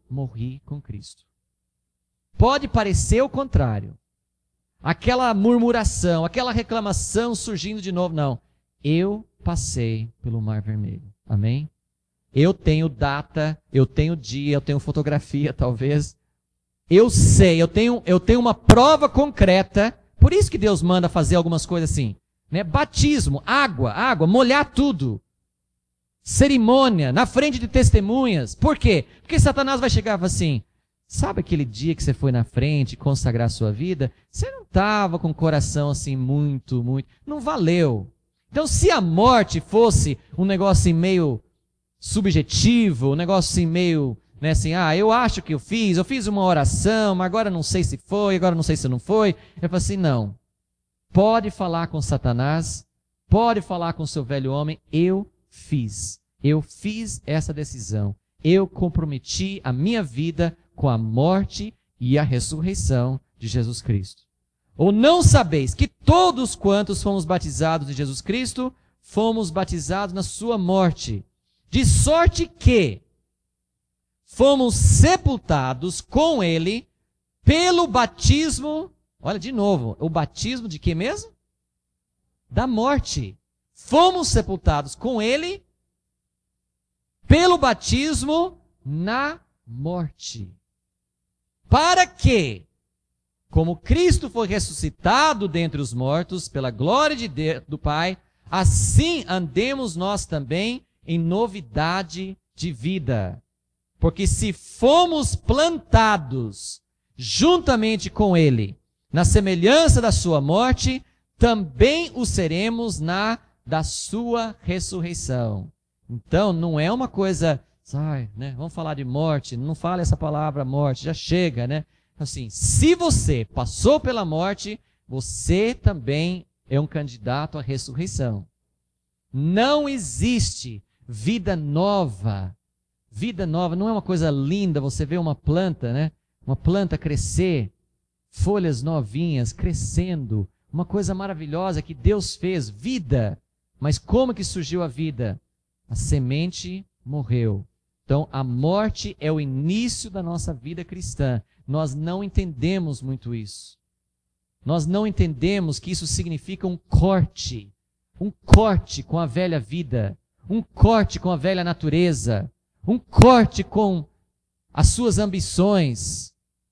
Speaker 1: morri com Cristo. Pode parecer o contrário. Aquela murmuração, aquela reclamação surgindo de novo. Não. Eu passei pelo Mar Vermelho. Amém? Eu tenho data, eu tenho dia, eu tenho fotografia, talvez. Eu sei, eu tenho, eu tenho uma prova concreta. Por isso que Deus manda fazer algumas coisas assim. Né? Batismo, água, água, molhar tudo. Cerimônia, na frente de testemunhas. Por quê? Porque Satanás vai chegar e falar assim, sabe aquele dia que você foi na frente consagrar a sua vida? Você não estava com o coração assim muito, muito... Não valeu. Então, se a morte fosse um negócio assim meio subjetivo, um negócio assim meio, né, assim, ah, eu acho que eu fiz, eu fiz uma oração, mas agora não sei se foi, agora não sei se não foi. Eu falo assim, não. Pode falar com Satanás, pode falar com o seu velho homem, eu fiz. Eu fiz essa decisão. Eu comprometi a minha vida com a morte e a ressurreição de Jesus Cristo. Ou não sabeis que todos quantos fomos batizados de Jesus Cristo, fomos batizados na sua morte, de sorte que fomos sepultados com ele pelo batismo, olha de novo, o batismo de quê mesmo? Da morte. Fomos sepultados com ele pelo batismo na morte. Para que, como Cristo foi ressuscitado dentre os mortos pela glória de Deus, do Pai, assim andemos nós também em novidade de vida. Porque se fomos plantados juntamente com ele na semelhança da sua morte, também o seremos na da sua ressurreição. Então, não é uma coisa, ai, né, vamos falar de morte, não fale essa palavra morte, já chega, né? Assim, se você passou pela morte, você também é um candidato à ressurreição. Não existe vida nova. Vida nova não é uma coisa linda, você vê uma planta, né? Uma planta crescer, folhas novinhas crescendo, uma coisa maravilhosa que Deus fez, vida. Mas como que surgiu a vida? A semente morreu. Então, a morte é o início da nossa vida cristã. Nós não entendemos muito isso. Nós não entendemos que isso significa um corte. Um corte com a velha vida. Um corte com a velha natureza. Um corte com as suas ambições.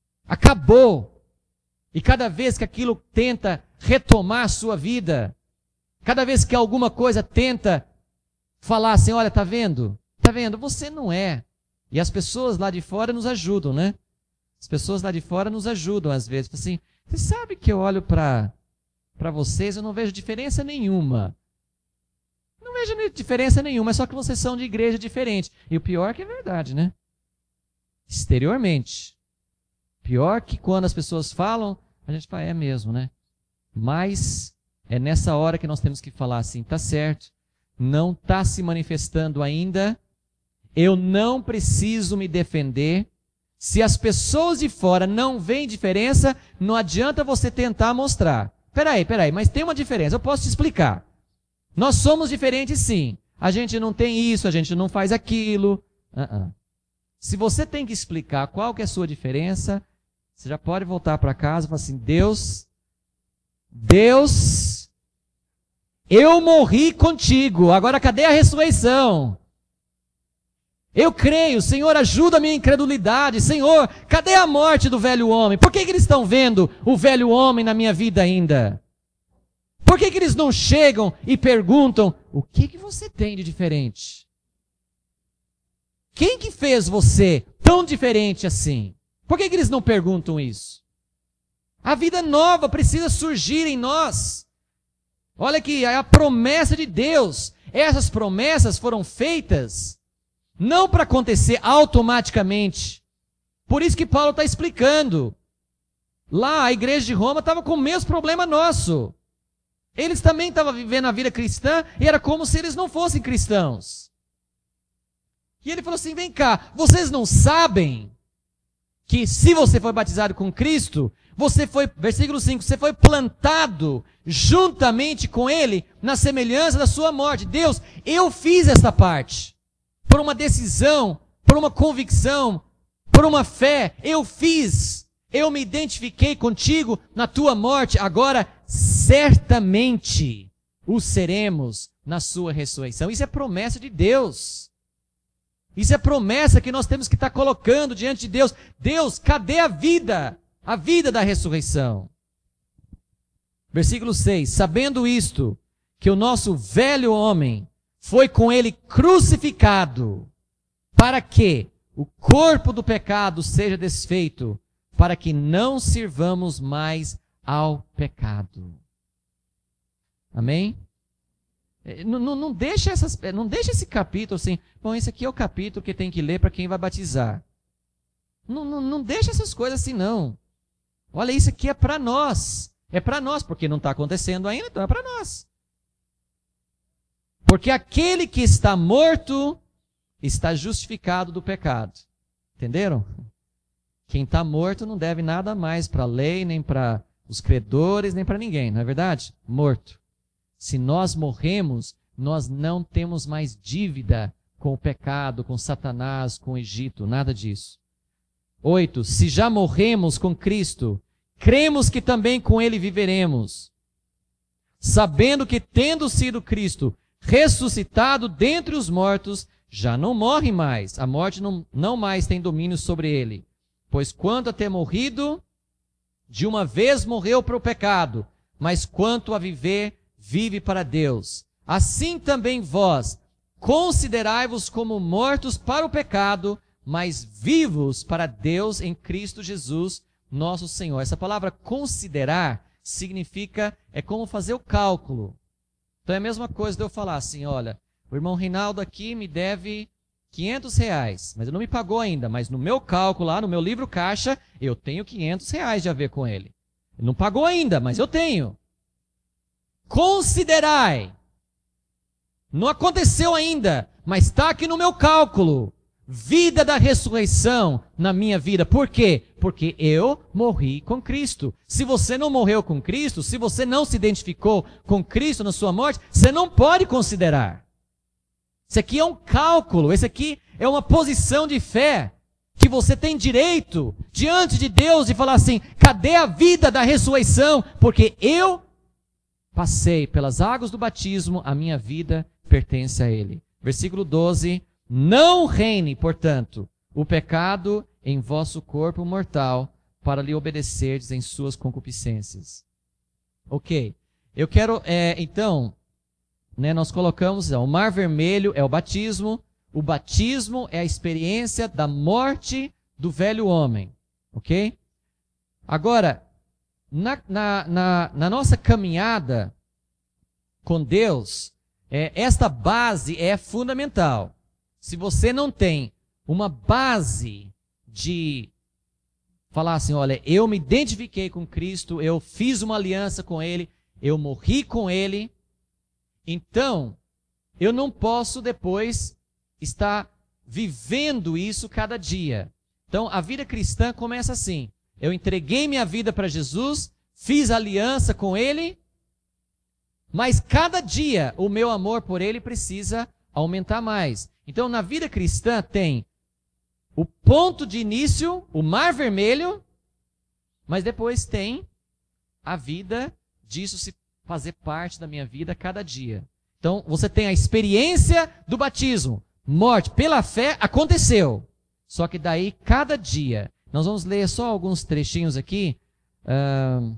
Speaker 1: Acabou. E cada vez que aquilo tenta retomar a sua vida, cada vez que alguma coisa tenta falar assim, olha, tá vendo? Tá vendo? Você não é. E as pessoas lá de fora nos ajudam, né? As pessoas lá de fora nos ajudam às vezes. Assim, você sabe que eu olho para para vocês, eu não vejo diferença nenhuma. Não vejo diferença nenhuma, é só que vocês são de igreja diferente. E o pior é que é verdade, né? Exteriormente. Pior que quando as pessoas falam, a gente fala, é mesmo, né? Mas é nessa hora que nós temos que falar assim, tá certo, não está se manifestando ainda, eu não preciso me defender. Se as pessoas de fora não veem diferença, não adianta você tentar mostrar. Peraí, peraí, mas tem uma diferença, eu posso te explicar. Nós somos diferentes sim. A gente não tem isso, a gente não faz aquilo. Uh-uh. Se você tem que explicar qual que é a sua diferença, você já pode voltar para casa e falar assim, Deus, Deus, eu morri contigo, agora cadê a ressurreição? Eu creio, Senhor, ajuda a minha incredulidade. Senhor, cadê a morte do velho homem? Por que que eles estão vendo o velho homem na minha vida ainda? Por que que eles não chegam e perguntam, o que que você tem de diferente? Quem que fez você tão diferente assim? Por que que eles não perguntam isso? A vida nova precisa surgir em nós. Olha aqui, é a promessa de Deus. Essas promessas foram feitas não para acontecer automaticamente. Por isso que Paulo está explicando. Lá a igreja de Roma estava com o mesmo problema nosso. Eles também estavam vivendo a vida cristã e era como se eles não fossem cristãos. E ele falou assim, vem cá, vocês não sabem que se você foi batizado com Cristo, você foi, versículo cinco, você foi plantado juntamente com Ele na semelhança da sua morte. Deus, eu fiz essa parte por uma decisão, por uma convicção, Por uma fé, eu fiz, eu me identifiquei contigo na tua morte, agora certamente o seremos na sua ressurreição. Isso é promessa de Deus. Isso é promessa que nós temos que estar colocando diante de Deus. Deus, cadê a vida? A vida da ressurreição. Versículo seis. Sabendo isto, que o nosso velho homem foi com ele crucificado, para que o corpo do pecado seja desfeito, para que não sirvamos mais ao pecado. Amém? Não, não, não, deixa essas, não deixa esse capítulo assim, bom, esse aqui é o capítulo que tem que ler para quem vai batizar. Não, não, não deixa essas coisas assim, não. Olha, isso aqui é para nós. É para nós, porque não está acontecendo ainda, então é para nós. Porque aquele que está morto está justificado do pecado. Entenderam? Quem está morto não deve nada mais para a lei, nem para os credores, nem para ninguém, não é verdade? Morto. Se nós morremos, nós não temos mais dívida com o pecado, com Satanás, com o Egito, nada disso. Oito. Se já morremos com Cristo, cremos que também com Ele viveremos, sabendo que, tendo sido Cristo ressuscitado dentre os mortos, já não morre mais, a morte não, não mais tem domínio sobre ele. Pois quanto a ter morrido, de uma vez morreu para o pecado, mas quanto a viver, vive para Deus. Assim também vós, considerai-vos como mortos para o pecado, mas vivos para Deus em Cristo Jesus, nosso Senhor. Essa palavra considerar significa, é como fazer o cálculo. Então é a mesma coisa de eu falar assim, olha, o irmão Reinaldo aqui me deve quinhentos reais, mas ele não me pagou ainda, mas no meu cálculo lá, no meu livro caixa, eu tenho quinhentos reais de a ver com ele. Ele não pagou ainda, mas eu tenho. Considerai. Não aconteceu ainda, mas está aqui no meu cálculo. Vida da ressurreição na minha vida. Por quê? Porque eu morri com Cristo. Se você não morreu com Cristo, se você não se identificou com Cristo na sua morte, você não pode considerar. Isso aqui é um cálculo, esse aqui é uma posição de fé que você tem direito diante de Deus de falar assim, cadê a vida da ressurreição? Porque eu passei pelas águas do batismo, a minha vida pertence a Ele. Versículo doze. Não reine, portanto, o pecado em vosso corpo mortal, para lhe obedecerdes em suas concupiscências. Ok. Eu quero, é, então, né, nós colocamos, ó, o mar vermelho é o batismo, o batismo é a experiência da morte do velho homem. Ok? Agora, na, na, na, na nossa caminhada com Deus, é, esta base é fundamental. Se você não tem uma base de falar assim, olha, eu me identifiquei com Cristo, eu fiz uma aliança com Ele, eu morri com Ele, então eu não posso depois estar vivendo isso cada dia. Então a vida cristã começa assim, eu entreguei minha vida para Jesus, fiz aliança com Ele, mas cada dia o meu amor por Ele precisa aumentar mais. Então, na vida cristã tem o ponto de início, o mar vermelho, mas depois tem a vida disso se fazer parte da minha vida cada dia. Então, você tem a experiência do batismo, morte pela fé, aconteceu. Só que daí, cada dia, nós vamos ler só alguns trechinhos aqui. Uh,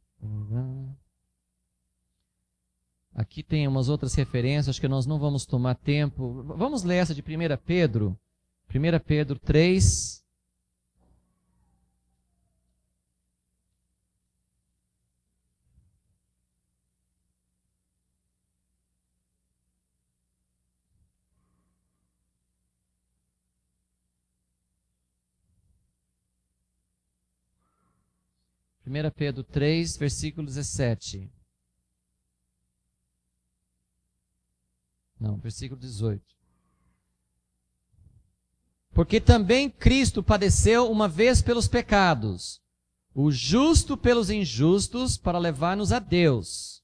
Speaker 1: Aqui tem umas outras referências, acho que nós não vamos tomar tempo. Vamos ler essa de primeira Pedro. primeira Pedro três. primeira Pedro três, versículo dezessete. Não, versículo dezoito. Porque também Cristo padeceu uma vez pelos pecados, o justo pelos injustos, para levar-nos a Deus.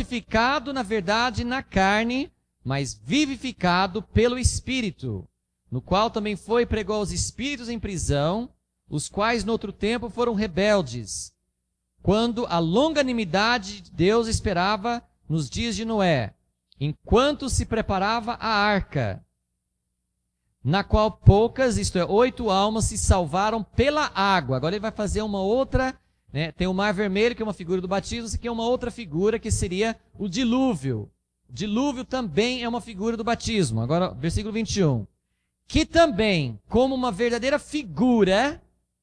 Speaker 1: Mortificado, na verdade, na carne, mas vivificado pelo Espírito, no qual também foi e pregou aos espíritos em prisão, os quais no outro tempo foram rebeldes, quando a longanimidade de Deus esperava nos dias de Noé, enquanto se preparava a arca, na qual poucas, isto é, oito almas se salvaram pela água. Agora ele vai fazer uma outra, né? Tem o mar vermelho, que é uma figura do batismo, isso aqui é uma outra figura, que seria o dilúvio. O dilúvio também é uma figura do batismo. Agora, versículo vinte e um. Que também, como uma verdadeira figura,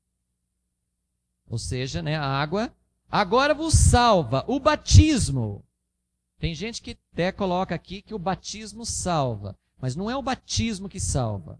Speaker 1: ou seja, né, a água, agora vos salva o batismo. Tem gente que até coloca aqui que o batismo salva. Mas não é o batismo que salva.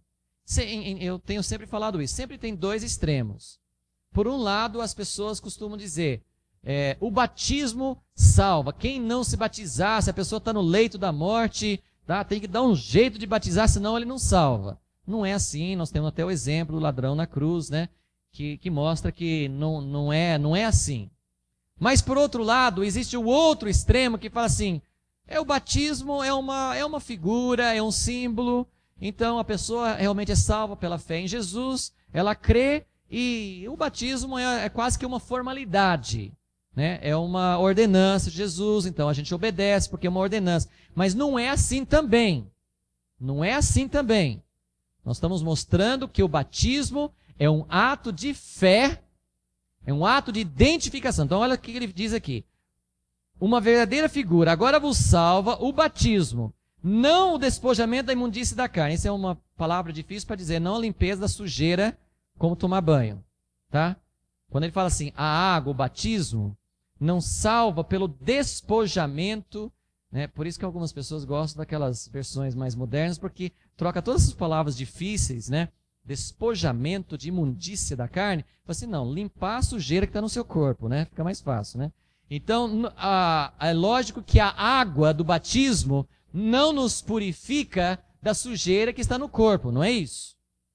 Speaker 1: Eu tenho sempre falado isso. Sempre tem dois extremos. Por um lado, as pessoas costumam dizer, é, o batismo salva. Quem não se batizar, se a pessoa está no leito da morte, tá, tem que dar um jeito de batizar, senão ele não salva. Não é assim. Nós temos até o exemplo do ladrão na cruz, né, que, que mostra que não, não, é, não é assim. Mas, por outro lado, existe o outro extremo que fala assim, É, o batismo é uma, é uma figura, é um símbolo. Então a pessoa realmente é salva pela fé em Jesus, ela crê e o batismo é, é quase que uma formalidade, né? É uma ordenança de Jesus, então a gente obedece porque é uma ordenança. Mas não é assim também. Não é assim também. Nós estamos mostrando que o batismo é um ato de fé, é um ato de identificação. Então olha o que ele diz aqui. Uma verdadeira figura, agora vos salva o batismo, não o despojamento da imundície da carne. Essa é uma palavra difícil para dizer, não a limpeza da sujeira, como tomar banho, tá? Quando ele fala assim, a água, o batismo, não salva pelo despojamento, né? Por isso que algumas pessoas gostam daquelas versões mais modernas, porque troca todas as palavras difíceis, né? Despojamento de imundícia da carne, fala assim, não, limpar a sujeira que está no seu corpo, né? Fica mais fácil, né? Então, a, é lógico que a água do batismo não nos purifica da sujeira que está no corpo, não é isso?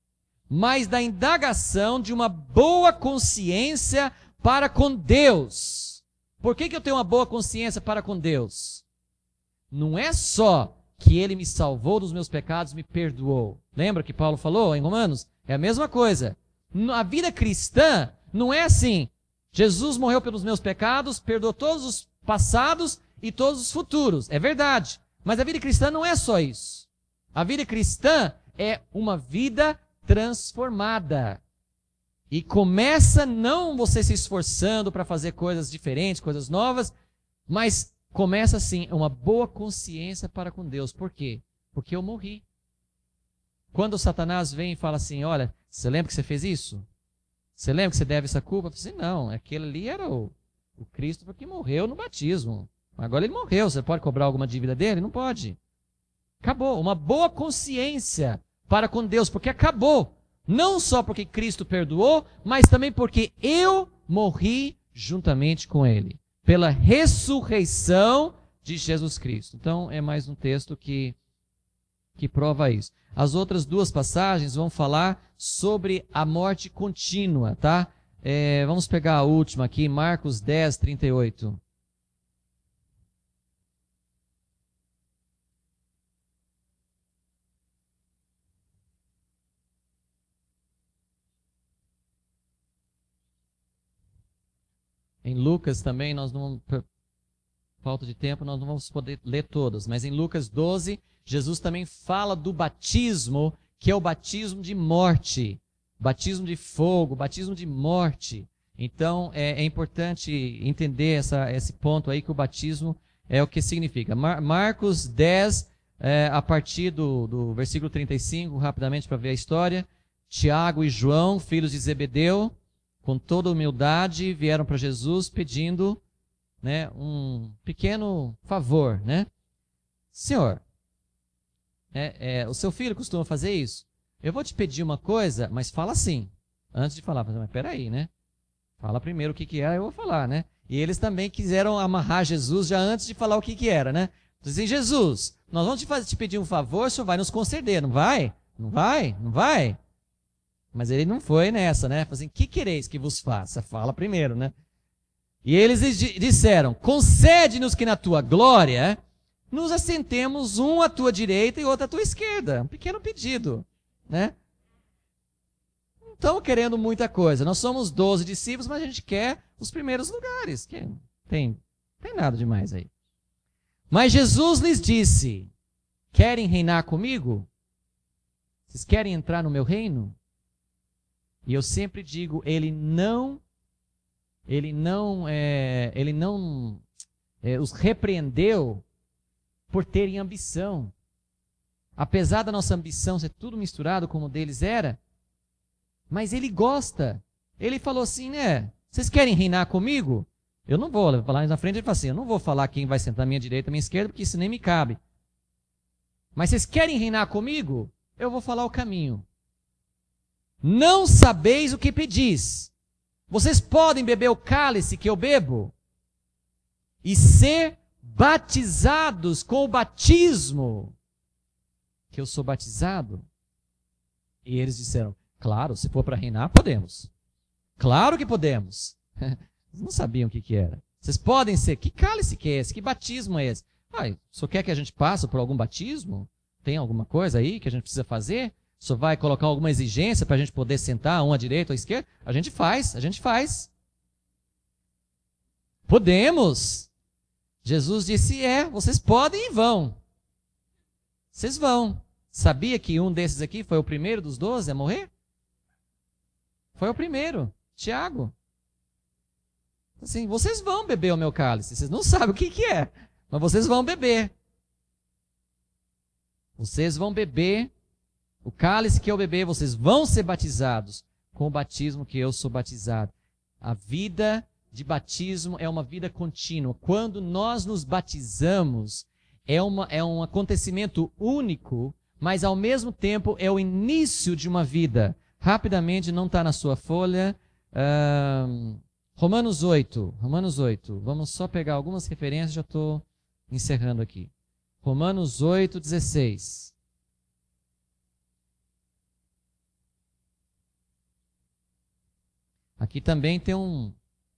Speaker 1: Mas da indagação de uma boa consciência para com Deus. Por que que eu tenho uma boa consciência para com Deus? Não é só que Ele me salvou dos meus pecados, me perdoou. Lembra que Paulo falou em Romanos? É a mesma coisa. A vida cristã não é assim... Jesus morreu pelos meus pecados, perdoou todos os passados e todos os futuros. É verdade. Mas a vida cristã não é só isso. A vida cristã é uma vida transformada. E começa não você se esforçando para fazer coisas diferentes, coisas novas, mas começa assim, uma boa consciência para com Deus. Por quê? Porque eu morri. Quando o Satanás vem e fala assim, olha, você lembra que você fez isso? Você lembra que você deve essa culpa? Eu falei assim, não, aquele ali era o, o Cristo porque morreu no batismo. Agora ele morreu, você pode cobrar alguma dívida dele? Não pode. Acabou. Uma boa consciência para com Deus, porque acabou. Não só porque Cristo perdoou, mas também porque eu morri juntamente com Ele. Pela ressurreição de Jesus Cristo. Então é mais um texto que, que prova isso. As outras duas passagens vão falar sobre a morte contínua, tá? É, vamos pegar a última aqui, Marcos dez, trinta e oito. Em Lucas também, nós não, por falta de tempo, nós não vamos poder ler todas, mas em Lucas doze, Jesus também fala do batismo, que é o batismo de morte, batismo de fogo, batismo de morte. Então, é, é importante entender essa, esse ponto aí, que o batismo é o que significa. Mar, Marcos dez, é, a partir do, do versículo trinta e cinco, rapidamente para ver a história. Tiago e João, filhos de Zebedeu, com toda humildade, vieram para Jesus pedindo, né, um pequeno favor, né? Senhor, é, é, o seu filho costuma fazer isso? Eu vou te pedir uma coisa, mas fala assim. Antes de falar, mas peraí, né? Fala primeiro o que que era, eu vou falar, né? E eles também quiseram amarrar Jesus já antes de falar o que que era, né? Dizem, Jesus, nós vamos te, fazer, te pedir um favor, o senhor vai nos conceder, não vai? Não vai? Não vai? Mas ele não foi nessa, né? Falei assim, que quereis que vos faça? Fala primeiro, né? E eles disseram, concede-nos que na tua glória nos assentemos um à tua direita e outro à tua esquerda. Um pequeno pedido. né? Não estamos querendo muita coisa. Nós somos doze discípulos, mas a gente quer os primeiros lugares. Que tem, tem nada demais aí. Mas Jesus lhes disse, querem reinar comigo? Vocês querem entrar no meu reino? E eu sempre digo, ele não, ele não, é, ele não é, os repreendeu por terem ambição. Apesar da nossa ambição ser tudo misturado como o deles era, mas ele gosta. Ele falou assim, né? Vocês querem reinar comigo? Eu não vou falar na frente, ele fala assim, eu não vou falar quem vai sentar à minha direita, à minha esquerda, porque isso nem me cabe. Mas vocês querem reinar comigo? Eu vou falar o caminho. Não sabeis o que pedis. Vocês podem beber o cálice que eu bebo? E ser batizados com o batismo que eu sou batizado? E eles disseram, claro, se for para reinar, podemos. Claro que podemos. Eles não sabiam o que, que era. Vocês podem ser, que cálice que é esse? Que batismo é esse? Ah, só quer que a gente passe por algum batismo? Tem alguma coisa aí que a gente precisa fazer? Só vai colocar alguma exigência para a gente poder sentar, um à direita ou à esquerda? A gente faz, a gente faz. Podemos. Jesus disse, é, vocês podem e vão. Vocês vão. Sabia que um desses aqui foi o primeiro dos doze a morrer? Foi o primeiro, Tiago. Assim, vocês vão beber o meu cálice. Vocês não sabem o que, que é, mas vocês vão beber. Vocês vão beber o cálice que eu beber, vocês vão ser batizados com o batismo que eu sou batizado. A vida de batismo é uma vida contínua. Quando nós nos batizamos, é, uma, é um acontecimento único, mas ao mesmo tempo é o início de uma vida. Rapidamente, não está na sua folha. Uh, Romanos oito. Romanos oito. Vamos só pegar algumas referências, já estou encerrando aqui. Romanos oito, dezesseis. Aqui também tem um...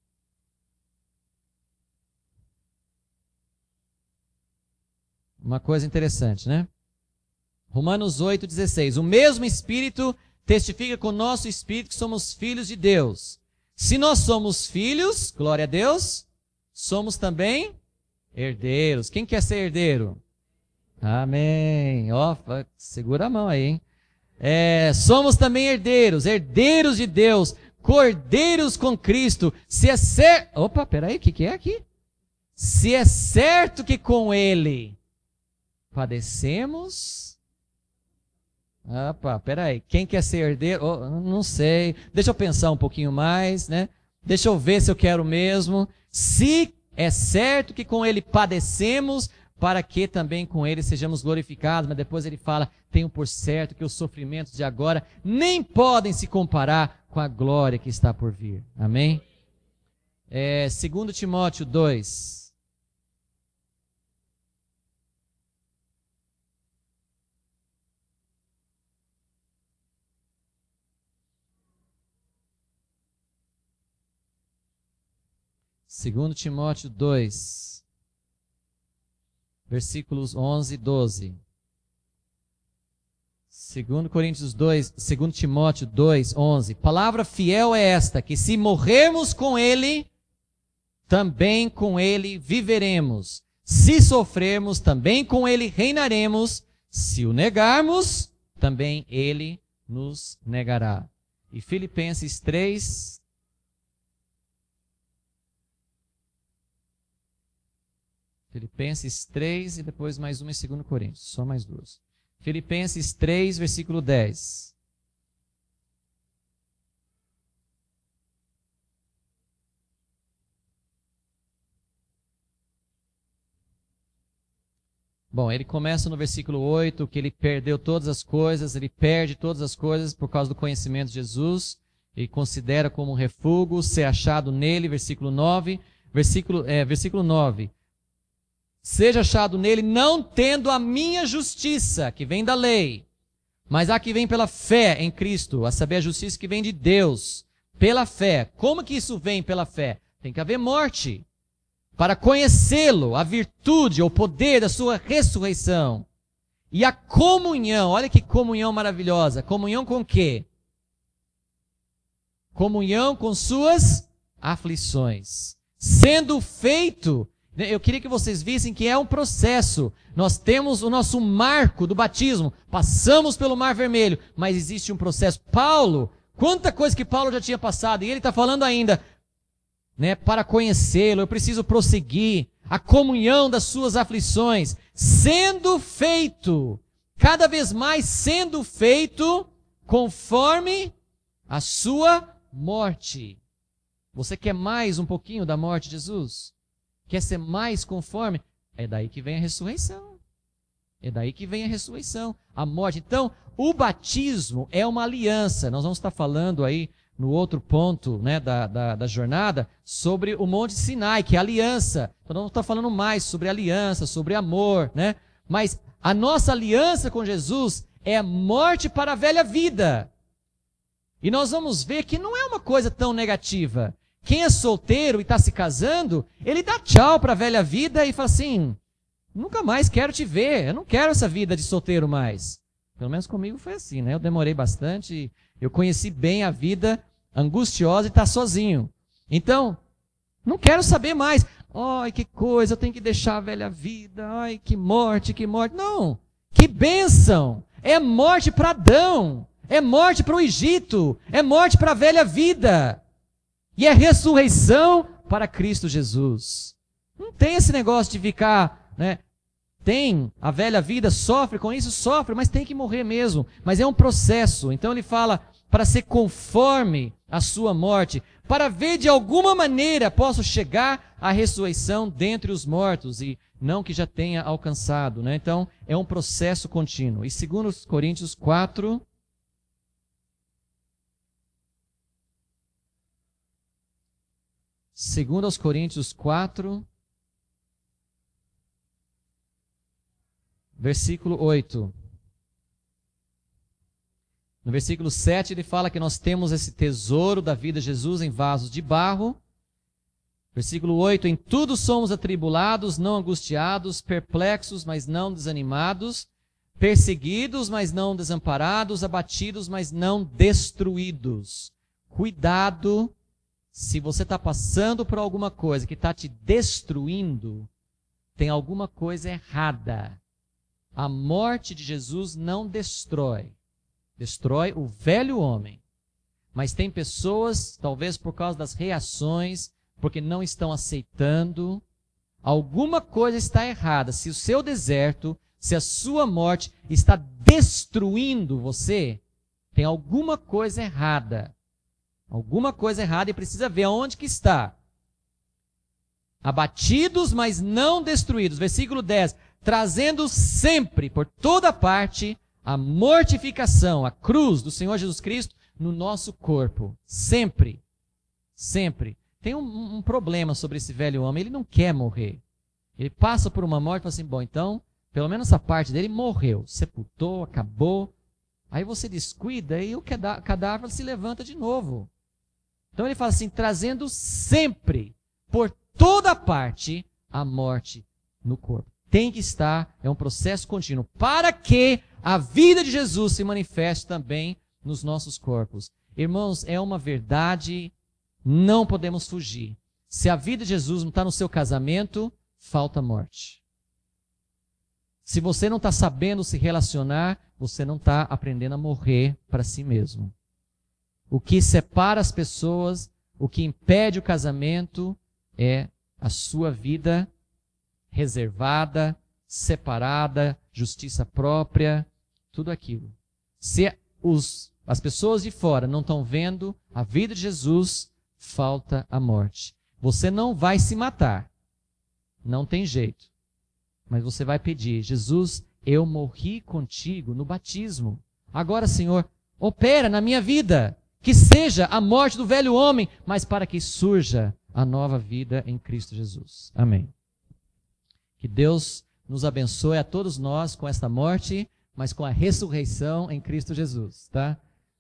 Speaker 1: uma coisa interessante, né? Romanos oito, dezesseis. O mesmo Espírito testifica com o nosso Espírito que somos filhos de Deus. Se nós somos filhos, glória a Deus, somos também herdeiros. Quem quer ser herdeiro? Amém. Ó, segura a mão aí, hein? É, somos também herdeiros, herdeiros de Deus, cordeiros com Cristo. Se é certo... Opa, peraí, o que, que é aqui? Se é certo que com Ele padecemos... Opa, peraí, quem quer ser herdeiro? Oh, não sei, deixa eu pensar um pouquinho mais, né? Deixa eu ver se eu quero mesmo. Se é certo que com Ele padecemos, para que também com Ele sejamos glorificados. Mas depois ele fala, tenho por certo que os sofrimentos de agora nem podem se comparar com a glória que está por vir. Amém? É, segundo Timóteo dois. Segundo Timóteo dois, versículos onze e doze. Segundo Coríntios dois, segundo Timóteo dois, onze. Palavra fiel é esta, que se morrermos com Ele, também com Ele viveremos. Se sofrermos, também com Ele reinaremos. Se o negarmos, também Ele nos negará. E Filipenses três, Filipenses três e depois mais uma em segundo Coríntios, só mais duas. Filipenses três, versículo dez. Bom, ele começa no versículo oito, que ele perdeu todas as coisas, ele perde todas as coisas por causa do conhecimento de Jesus, ele considera como um refúgio ser achado nele, versículo nove, versículo, é, versículo nove. Seja achado nele, não tendo a minha justiça, que vem da lei, mas a que vem pela fé em Cristo, a saber, a justiça que vem de Deus, pela fé. Como que isso vem pela fé? Tem que haver morte, para conhecê-lo, a virtude, o poder da sua ressurreição, E a comunhão, olha que comunhão maravilhosa. Comunhão com o quê? Comunhão com suas aflições. Sendo feito, eu queria que vocês vissem que é um processo. Nós temos o nosso marco do batismo, passamos pelo Mar Vermelho, mas existe um processo. Paulo, quanta coisa que Paulo já tinha passado, e ele está falando ainda, né, para conhecê-lo, eu preciso prosseguir. A comunhão das suas aflições, sendo feito, cada vez mais sendo feito, conforme a sua morte. Você quer mais um pouquinho da morte de Jesus? Quer ser mais conforme? É daí que vem a ressurreição. É daí que vem a ressurreição, a morte. Então, o batismo é uma aliança. Nós vamos estar falando aí no outro ponto, né, da, da, da jornada, sobre o Monte Sinai, que é a aliança. Então, nós vamos estar falando mais sobre aliança, sobre amor, né? Mas a nossa aliança com Jesus é a morte para a velha vida. E nós vamos ver que não é uma coisa tão negativa. Quem é solteiro e está se casando, ele dá tchau para a velha vida e fala assim, nunca mais quero te ver, eu não quero essa vida de solteiro mais. Pelo menos comigo foi assim, né? Eu demorei bastante, eu conheci bem a vida angustiosa e estar sozinho. Então, não quero saber mais. Ai, que coisa, eu tenho que deixar a velha vida. Ai, que morte, que morte. Não, que bênção. É morte para Adão. É morte para o Egito. É morte para a velha vida. E é ressurreição para Cristo Jesus. Não tem esse negócio de ficar, né? Tem, a velha vida sofre com isso, sofre, mas tem que morrer mesmo. Mas é um processo. Então ele fala, para ser conforme a sua morte, para ver de alguma maneira posso chegar à ressurreição dentre os mortos, e não que já tenha alcançado, né? Então é um processo contínuo. E segundo Coríntios quatro, segundo aos Coríntios quatro, versículo oito. No versículo sete ele fala que nós temos esse tesouro da vida de Jesus em vasos de barro. Versículo oito, em tudo somos atribulados, não angustiados, perplexos, mas não desanimados, perseguidos, mas não desamparados, abatidos, mas não destruídos. Cuidado, se você está passando por alguma coisa que está te destruindo, tem alguma coisa errada. A morte de Jesus não destrói. Destrói o velho homem. Mas tem pessoas, talvez por causa das reações, porque não estão aceitando, alguma coisa está errada. Se o seu deserto, se a sua morte está destruindo você, tem alguma coisa errada. Alguma coisa errada e precisa ver aonde que está. Abatidos, mas não destruídos. Versículo dez. Trazendo sempre, por toda parte, a mortificação, a cruz do Senhor Jesus Cristo no nosso corpo. Sempre. Sempre. Tem um, um problema sobre esse velho homem. Ele não quer morrer. Ele passa por uma morte e fala assim, bom, então, pelo menos essa parte dele morreu. Sepultou, acabou. Aí você descuida e o cadáver se levanta de novo. Então ele fala assim, trazendo sempre, por toda parte, a morte no corpo. Tem que estar, é um processo contínuo, para que a vida de Jesus se manifeste também nos nossos corpos. Irmãos, é uma verdade, não podemos fugir. Se a vida de Jesus não está no seu casamento, falta morte. Se você não está sabendo se relacionar, você não está aprendendo a morrer para si mesmo. O que separa as pessoas, o que impede o casamento, é a sua vida reservada, separada, justiça própria, tudo aquilo. Se os, as pessoas de fora não estão vendo a vida de Jesus, falta a morte. Você não vai se matar, não tem jeito. Mas você vai pedir, Jesus, eu morri contigo no batismo. Agora, Senhor, opera na minha vida, que seja a morte do velho homem, mas para que surja a nova vida em Cristo Jesus. Amém. Que Deus nos abençoe a todos nós com esta morte, mas com a ressurreição em Cristo Jesus, tá?